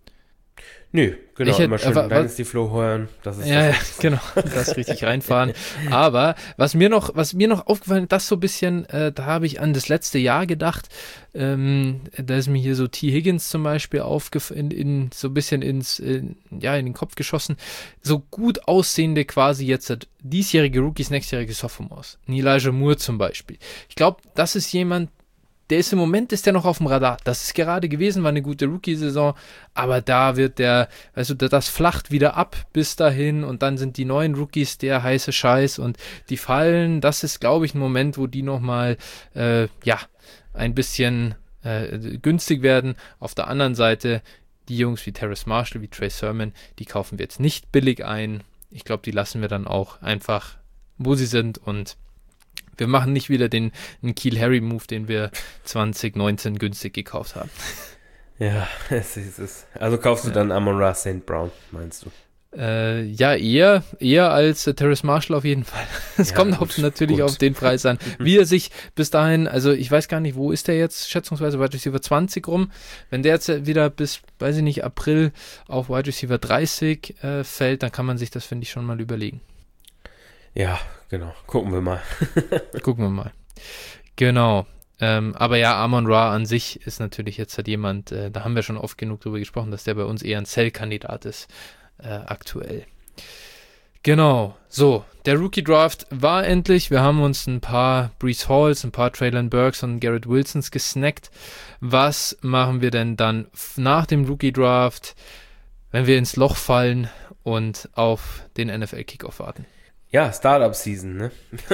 Nö, genau, Ich hätt- immer schön äh, wa- Dynasty Flow hören. Das ist Ja, ja, das. genau, das richtig reinfahren. Aber was mir noch, was mir noch aufgefallen ist, das so ein bisschen, äh, da habe ich an das letzte Jahr gedacht, ähm, da ist mir hier so T. Higgins zum Beispiel aufgefallen, in, in, so ein bisschen ins, in, ja, in den Kopf geschossen. So gut aussehende quasi jetzt diesjährige Rookies, nächstjährige Sophomores. Elijah Moore zum Beispiel. Ich glaube, das ist jemand, der ist im Moment, ist der noch auf dem Radar. Das ist gerade gewesen, war eine gute Rookie-Saison, aber da wird der, also das flacht wieder ab bis dahin und dann sind die neuen Rookies der heiße Scheiß und die fallen. Das ist, glaube ich, ein Moment, wo die nochmal, äh, ja, ein bisschen äh, günstig werden. Auf der anderen Seite, die Jungs wie Terrace Marshall, wie Trey Sermon, die kaufen wir jetzt nicht billig ein. Ich glaube, die lassen wir dann auch einfach, wo sie sind und wir machen nicht wieder den, den Kiel-Harry-Move, den wir zwanzig neunzehn günstig gekauft haben. Ja, es ist es. Also kaufst du Ja. dann Amon-Ra Saint Brown, meinst du? Äh, ja, eher, eher als äh, Terrace Marshall auf jeden Fall. Es Ja, kommt gut, auf, natürlich gut. auf den Preis an. Wie er sich bis dahin, also ich weiß gar nicht, wo ist der jetzt, schätzungsweise Wide Receiver zwanzig rum. Wenn der jetzt wieder bis, weiß ich nicht, April auf Wide Receiver dreißig äh, fällt, dann kann man sich das, finde ich, schon mal überlegen. Ja, genau. Gucken wir mal. Gucken wir mal. Genau. Ähm, aber ja, Amon-Ra an sich ist natürlich jetzt halt jemand, äh, da haben wir schon oft genug drüber gesprochen, dass der bei uns eher ein Sell-Kandidat ist, äh, aktuell. Genau, so, der Rookie-Draft war endlich. Wir haben uns ein paar Breece Halls, ein paar Traylon Burks und Garrett Wilsons gesnackt. Was machen wir denn dann nach dem Rookie-Draft, wenn wir ins Loch fallen und auf den N F L-Kickoff warten? Ja, Startup-Season, ne?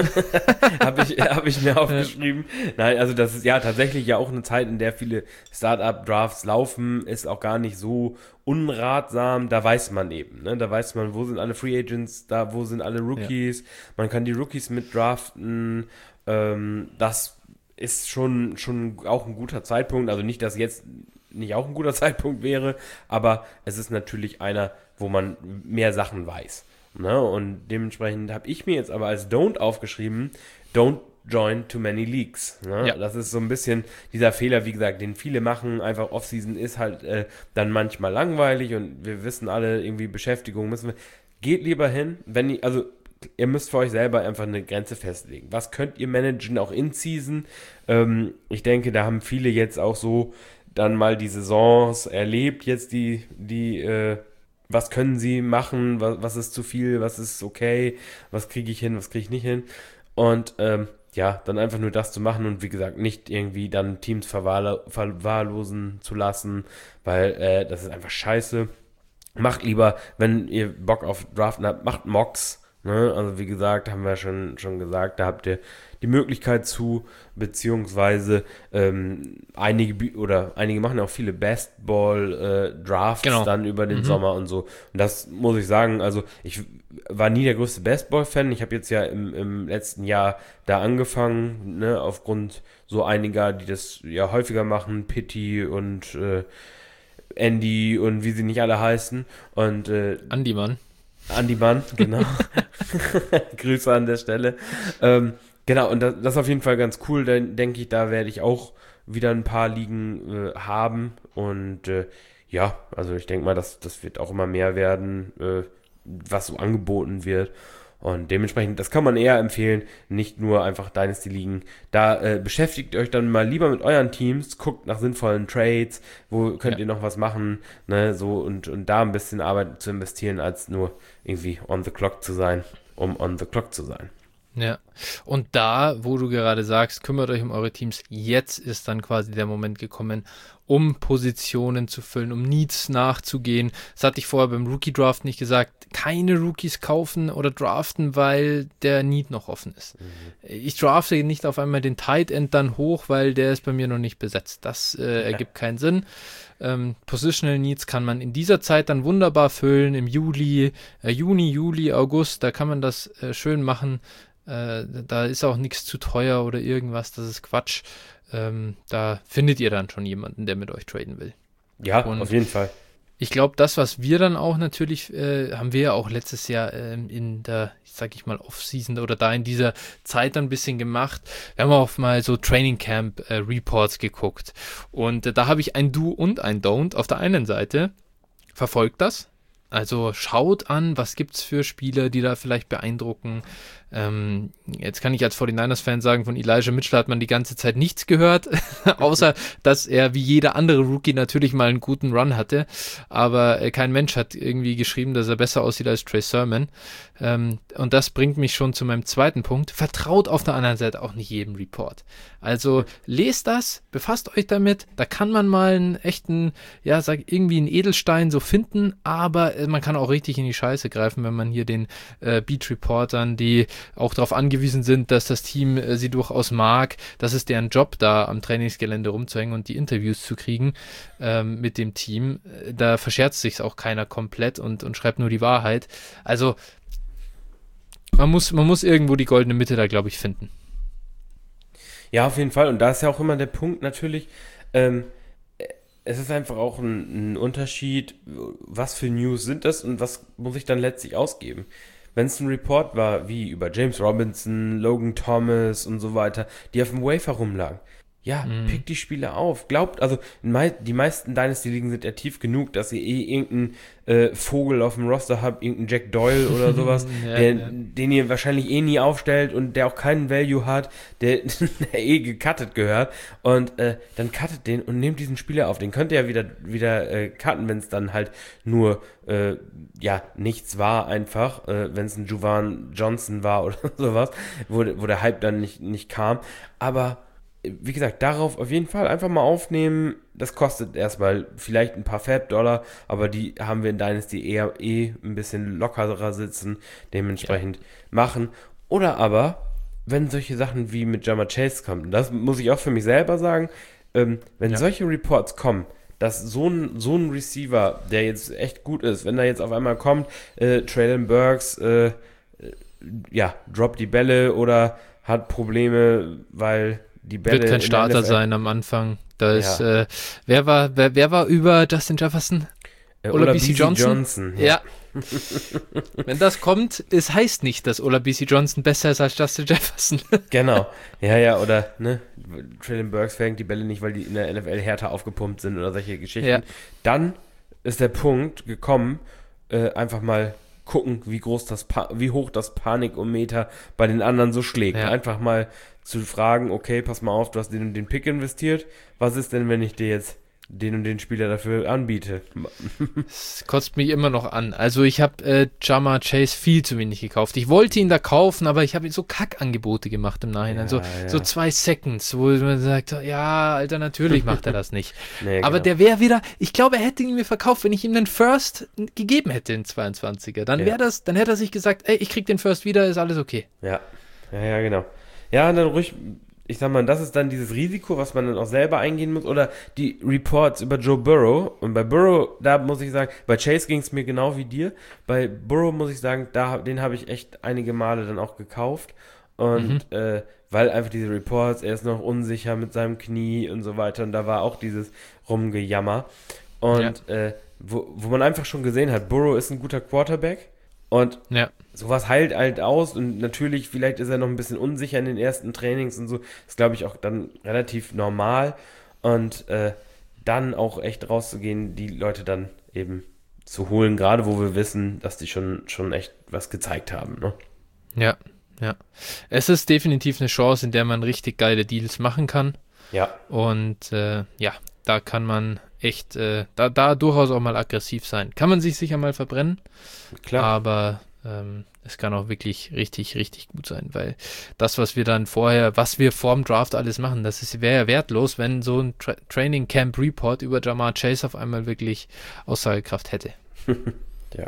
Habe ich, hab ich mir aufgeschrieben. Ja. Nein, also das ist ja tatsächlich ja auch eine Zeit, in der viele Startup-Drafts laufen, ist auch gar nicht so unratsam. Da weiß man eben, ne? Da weiß man, wo sind alle Free Agents, da wo sind alle Rookies. Ja. Man kann die Rookies mit draften. Ähm, das ist schon, schon auch ein guter Zeitpunkt. Also nicht, dass jetzt nicht auch ein guter Zeitpunkt wäre, aber es ist natürlich einer, wo man mehr Sachen weiß. Ne, und dementsprechend habe ich mir jetzt aber als Don't aufgeschrieben, don't join too many leagues. Ne? Ja. Das ist so ein bisschen dieser Fehler, wie gesagt, den viele machen. Einfach Offseason ist halt äh, dann manchmal langweilig und wir wissen alle, irgendwie Beschäftigung müssen wir. Geht lieber hin, wenn ihr, also ihr müsst für euch selber einfach eine Grenze festlegen. Was könnt ihr managen, auch in Season? Ähm, ich denke, da haben viele jetzt auch so dann mal die Saisons erlebt, jetzt die, die, äh, was können sie machen, was, was ist zu viel, was ist okay, was kriege ich hin, was kriege ich nicht hin. Und ähm, ja, dann einfach nur das zu machen und wie gesagt, nicht irgendwie dann Teams verwahrlo- verwahrlosen zu lassen, weil äh, das ist einfach scheiße. Macht lieber, wenn ihr Bock auf Draften habt, macht Mocks. Ne? Also wie gesagt, haben wir schon, schon gesagt, da habt ihr die Möglichkeit zu, beziehungsweise ähm, einige oder einige machen auch viele Bestball-Drafts äh, genau. dann über den mhm. Sommer und so. Und das muss ich sagen, also ich war nie der größte Bestball-Fan. Ich habe jetzt ja im, im letzten Jahr da angefangen, ne, aufgrund so einiger, die das ja häufiger machen, Pitti und äh, Andy und wie sie nicht alle heißen. Und äh, Andy Mann. Andy Mann, genau. Grüße an der Stelle. Ähm, Genau, und das, das ist auf jeden Fall ganz cool, denn denke ich, da werde ich auch wieder ein paar Ligen äh, haben und äh, ja, also ich denke mal, das, das wird auch immer mehr werden, äh, was so angeboten wird und dementsprechend, das kann man eher empfehlen, nicht nur einfach Dynasty-Ligen, da äh, beschäftigt euch dann mal lieber mit euren Teams, guckt nach sinnvollen Trades, wo könnt ja. ihr noch was machen, ne, so und, und da ein bisschen Arbeit zu investieren, als nur irgendwie on the clock zu sein, um on the clock zu sein. Ja, und da, wo du gerade sagst, kümmert euch um eure Teams, jetzt ist dann quasi der Moment gekommen, um Positionen zu füllen, um Needs nachzugehen. Das hatte ich vorher beim Rookie-Draft nicht gesagt, keine Rookies kaufen oder draften, weil der Need noch offen ist. Mhm. Ich drafte nicht auf einmal den Tight End dann hoch, weil der ist bei mir noch nicht besetzt. Das äh, ergibt keinen Sinn. Ähm, Positional Needs kann man in dieser Zeit dann wunderbar füllen, im Juli, äh, Juni, Juli, August, da kann man das äh, schön machen. Äh, da ist auch nichts zu teuer oder irgendwas, das ist Quatsch. Ähm, da findet ihr dann schon jemanden, der mit euch traden will. Ja, und auf jeden Fall. Ich glaube, das, was wir dann auch natürlich, äh, haben wir ja auch letztes Jahr ähm, in der, sag ich mal, Off-Season oder da in dieser Zeit dann ein bisschen gemacht. Wir haben auch mal so Training Camp äh, Reports geguckt und äh, da habe ich ein Do und ein Don't. Auf der einen Seite verfolgt das. Also schaut an, was gibt es für Spieler, die da vielleicht beeindrucken. Ähm, jetzt kann ich als forty-niners-Fan sagen, von Elijah Mitchell hat man die ganze Zeit nichts gehört, außer dass er wie jeder andere Rookie natürlich mal einen guten Run hatte. Aber äh, kein Mensch hat irgendwie geschrieben, dass er besser aussieht als Trey Sermon. Ähm, und das bringt mich schon zu meinem zweiten Punkt. Vertraut auf der anderen Seite auch nicht jedem Report. Also lest das, befasst euch damit. Da kann man mal einen echten, ja, sag irgendwie einen Edelstein so finden, aber äh, man kann auch richtig in die Scheiße greifen, wenn man hier den äh, Beat-Reportern, die auch darauf angewiesen sind, dass das Team äh, sie durchaus mag. Das ist deren Job, da am Trainingsgelände rumzuhängen und die Interviews zu kriegen ähm, mit dem Team. Äh, da verscherzt sich auch keiner komplett und, und schreibt nur die Wahrheit. Also man muss, man muss irgendwo die goldene Mitte da, glaube ich, finden. Ja, auf jeden Fall. Und da ist ja auch immer der Punkt natürlich, ähm, es ist einfach auch ein, ein Unterschied, was für News sind das und was muss ich dann letztlich ausgeben. Wenn es ein Report war, wie über James Robinson, Logan Thomas und so weiter, die auf dem Wafer rumlagen, ja, Mhm. pickt die Spieler auf. Glaubt, also mei- die meisten Dynasty-Ligen sind ja tief genug, dass ihr eh irgendeinen äh, Vogel auf dem Roster habt, irgendeinen Jack Doyle oder sowas, Ja, der, ja. den ihr wahrscheinlich eh nie aufstellt und der auch keinen Value hat, der, der eh gecuttet gehört. Und äh, dann cuttet den und nehmt diesen Spieler auf. Den könnt ihr ja wieder, wieder äh, cutten, wenn es dann halt nur äh, ja, nichts war einfach, äh, wenn es ein Juwan Johnson war oder sowas, wo, wo der Hype dann nicht, nicht kam. Aber wie gesagt, darauf auf jeden Fall einfach mal aufnehmen. Das kostet erstmal vielleicht ein paar Fab-Dollar, aber die haben wir in Dynasty eher eh ein bisschen lockerer sitzen, dementsprechend machen. Oder aber, wenn solche Sachen wie mit Ja'Marr Chase kommen, und das muss ich auch für mich selber sagen, ähm, wenn Ja. solche Reports kommen, dass so ein, so ein Receiver, der jetzt echt gut ist, wenn da jetzt auf einmal kommt, äh, Traylon Burks, äh, äh, ja, droppt die Bälle oder hat Probleme, weil die Bälle Wird kein in der Starter N F L sein am Anfang. Da ist, Ja. äh, wer war, wer, wer war über Justin Jefferson? Äh, Olabisi Olabisi Johnson? Johnson, Ja. Wenn das kommt, es heißt nicht, dass Olabisi Johnson besser ist als Justin Jefferson. Genau. Ja, ja, oder, ne, Traylon Burks fängt die Bälle nicht, weil die in der N F L härter aufgepumpt sind oder solche Geschichten. Ja. Dann ist der Punkt gekommen, äh, einfach mal gucken, wie groß das, pa- wie hoch das Panikometer bei den anderen so schlägt. Ja. Einfach mal zu fragen, okay, pass mal auf, du hast den und den Pick investiert. Was ist denn, wenn ich dir jetzt den und den Spieler dafür anbiete? Das kotzt mich immer noch an. Also ich habe äh, Ja'Marr Chase viel zu wenig gekauft. Ich wollte ihn da kaufen, aber ich habe ihm so Kackangebote gemacht im Nachhinein. Ja, so, ja. so zwei Seconds, wo man sagt, ja, Alter, natürlich macht er das nicht. Nee, Aber genau. der wäre wieder, ich glaube, er hätte ihn mir verkauft, wenn ich ihm den First gegeben hätte in zweiundzwanziger. Dann Ja. wäre das, dann hätte er sich gesagt, ey, ich krieg den First wieder, ist alles okay. Ja, ja, ja, genau. Ja, und dann ruhig, ich sag mal, das ist dann dieses Risiko, was man dann auch selber eingehen muss. Oder die Reports über Joe Burrow. Und bei Burrow, da muss ich sagen, bei Chase ging es mir genau wie dir. Bei Burrow muss ich sagen, da, den habe ich echt einige Male dann auch gekauft. Und äh, weil einfach diese Reports, er ist noch unsicher mit seinem Knie und so weiter. Und da war auch dieses Rumgejammer. Und äh, wo, wo man einfach schon gesehen hat, Burrow ist ein guter Quarterback. Und Ja. sowas heilt halt aus und natürlich, vielleicht ist er noch ein bisschen unsicher in den ersten Trainings und so. Ist, glaube ich, auch dann relativ normal. Und äh, dann auch echt rauszugehen, die Leute dann eben zu holen, gerade wo wir wissen, dass die schon, schon echt was gezeigt haben. Ne? Ja, ja. Es ist definitiv eine Chance, in der man richtig geile Deals machen kann. Ja, Und äh, ja, da kann man echt, äh, da, da durchaus auch mal aggressiv sein. Kann man sich sicher mal verbrennen, klar. aber ähm, es kann auch wirklich richtig, richtig gut sein, weil das, was wir dann vorher, was wir vorm Draft alles machen, das wäre ja wertlos, wenn so ein Tra- Training Camp Report über Ja'Marr Chase auf einmal wirklich Aussagekraft hätte. Ja.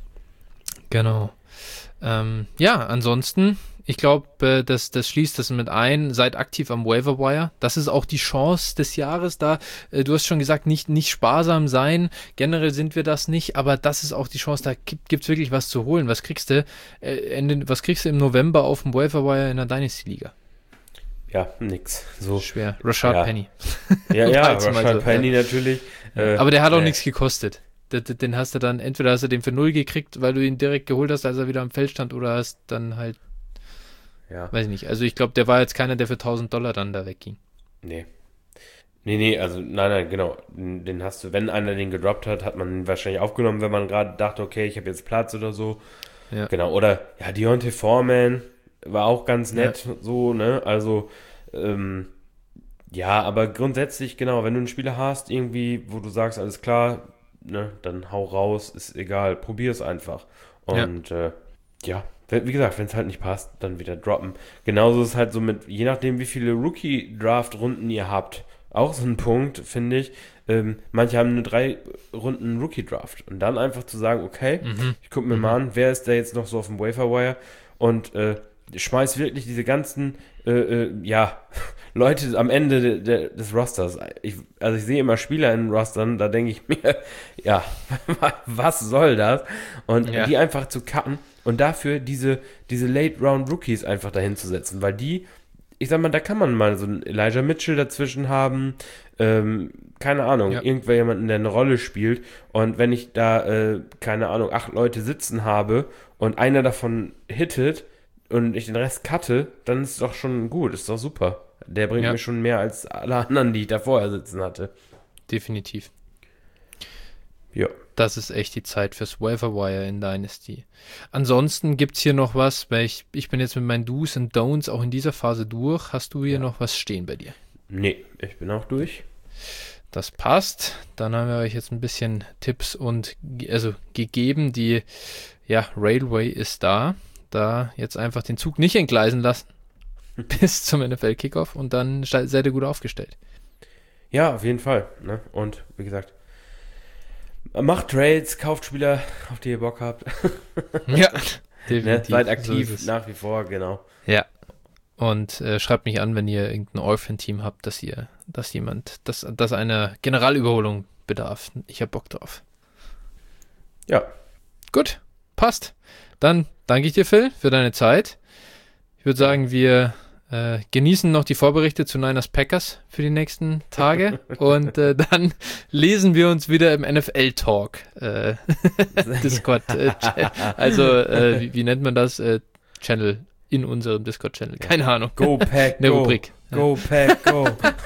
Genau. Ähm, ja, ansonsten, ich glaube, äh, das, das schließt das mit ein. Seid aktiv am Waiver Wire. Das ist auch die Chance des Jahres da. Äh, du hast schon gesagt, nicht, nicht sparsam sein. Generell sind wir das nicht, aber das ist auch die Chance, da gibt es wirklich was zu holen. Was kriegst du, äh, Ende, was kriegst du im November auf dem Waiver Wire in der Dynasty-Liga? Ja, nix. So. Schwer. Rashad Ja. Penny. Ja, ja, Halt's mal Rashad so, Penny natürlich. Äh, Aber der hat auch äh, nichts gekostet. Den, den hast du dann, entweder hast du den für null gekriegt, weil du ihn direkt geholt hast, als er wieder am Feld stand, oder hast dann halt, Ja. weiß ich nicht. Also ich glaube, der war jetzt keiner, der für tausend Dollar dann da wegging. Nee. Nee, nee, also nein, nein, genau. Den den hast du, wenn einer den gedroppt hat, hat man ihn wahrscheinlich aufgenommen, wenn man gerade dachte, okay, ich habe jetzt Platz oder so. Ja. Genau, oder ja, Deontay Foreman war auch ganz nett, so, ne? Also, ähm, ja, aber grundsätzlich, genau, wenn du einen Spieler hast, irgendwie, wo du sagst, alles klar, ne, dann hau raus, ist egal, probier es einfach. Und ja, äh, ja wenn- wie gesagt, wenn es halt nicht passt, dann wieder droppen. Genauso ist es halt so mit, je nachdem, wie viele Rookie-Draft-Runden ihr habt, auch so ein Punkt, finde ich. Ähm, manche haben nur drei Runden Rookie-Draft. Und dann einfach zu sagen, okay, Mhm. ich gucke mir mal an, wer ist da jetzt noch so auf dem Waiver-Wire und äh, schmeiß wirklich diese ganzen, äh, äh, ja, Leute am Ende de, de, des Rosters. Ich, also ich sehe immer Spieler in Rostern, da denke ich mir, ja, was soll das? Und Ja. die einfach zu cutten und dafür diese, diese Late-Round-Rookies einfach dahin zu setzen, weil die, ich sag mal, da kann man mal so einen Elijah Mitchell dazwischen haben, ähm, keine Ahnung, Ja. irgendwer jemanden, der eine Rolle spielt. Und wenn ich da, äh, keine Ahnung, acht Leute sitzen habe und einer davon hittet und ich den Rest cutte, dann ist es doch schon gut, ist doch super. der bringt Ja. mir schon mehr als alle anderen, die ich da vorher sitzen hatte. Definitiv. Ja. Das ist echt die Zeit fürs Waiver Wire in Dynasty. Ansonsten gibt es hier noch was, weil ich, ich bin jetzt mit meinen Do's und Don'ts auch in dieser Phase durch. Hast du hier Ja. noch was stehen bei dir? Nee, ich bin auch durch. Das passt. Dann haben wir euch jetzt ein bisschen Tipps und ge- also gegeben. Die ja, Railway ist da. Da jetzt einfach den Zug nicht entgleisen lassen bis zum N F L-Kickoff und dann ste- seid ihr gut aufgestellt. Ja, auf jeden Fall. Ne? Und wie gesagt, macht Trades, kauft Spieler, auf die ihr Bock habt. Ja, Ne? definitiv. Seid So aktiv, ist es. nach wie vor, genau. Ja. Und äh, schreibt mich an, wenn ihr irgendein Orphan-Team habt, dass ihr, dass jemand, dass, dass eine Generalüberholung bedarf. Ich hab Bock drauf. Ja, Gut, passt. Dann danke ich dir, Phil, für deine Zeit. Ich würde sagen, wir äh, genießen noch die Vorberichte zu Niners Packers für die nächsten Tage und äh, dann lesen wir uns wieder im N F L-Talk. Äh, Discord. Äh, Cha- also, äh, wie, wie nennt man das? Äh, Channel in unserem Discord-Channel. Keine Ahnung. go Pack, Eine go. Rubrik. Go Pack, go.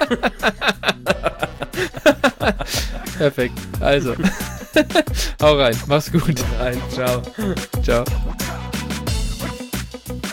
Perfekt. Also, hau rein. Mach's gut. Ein, ciao. Ciao.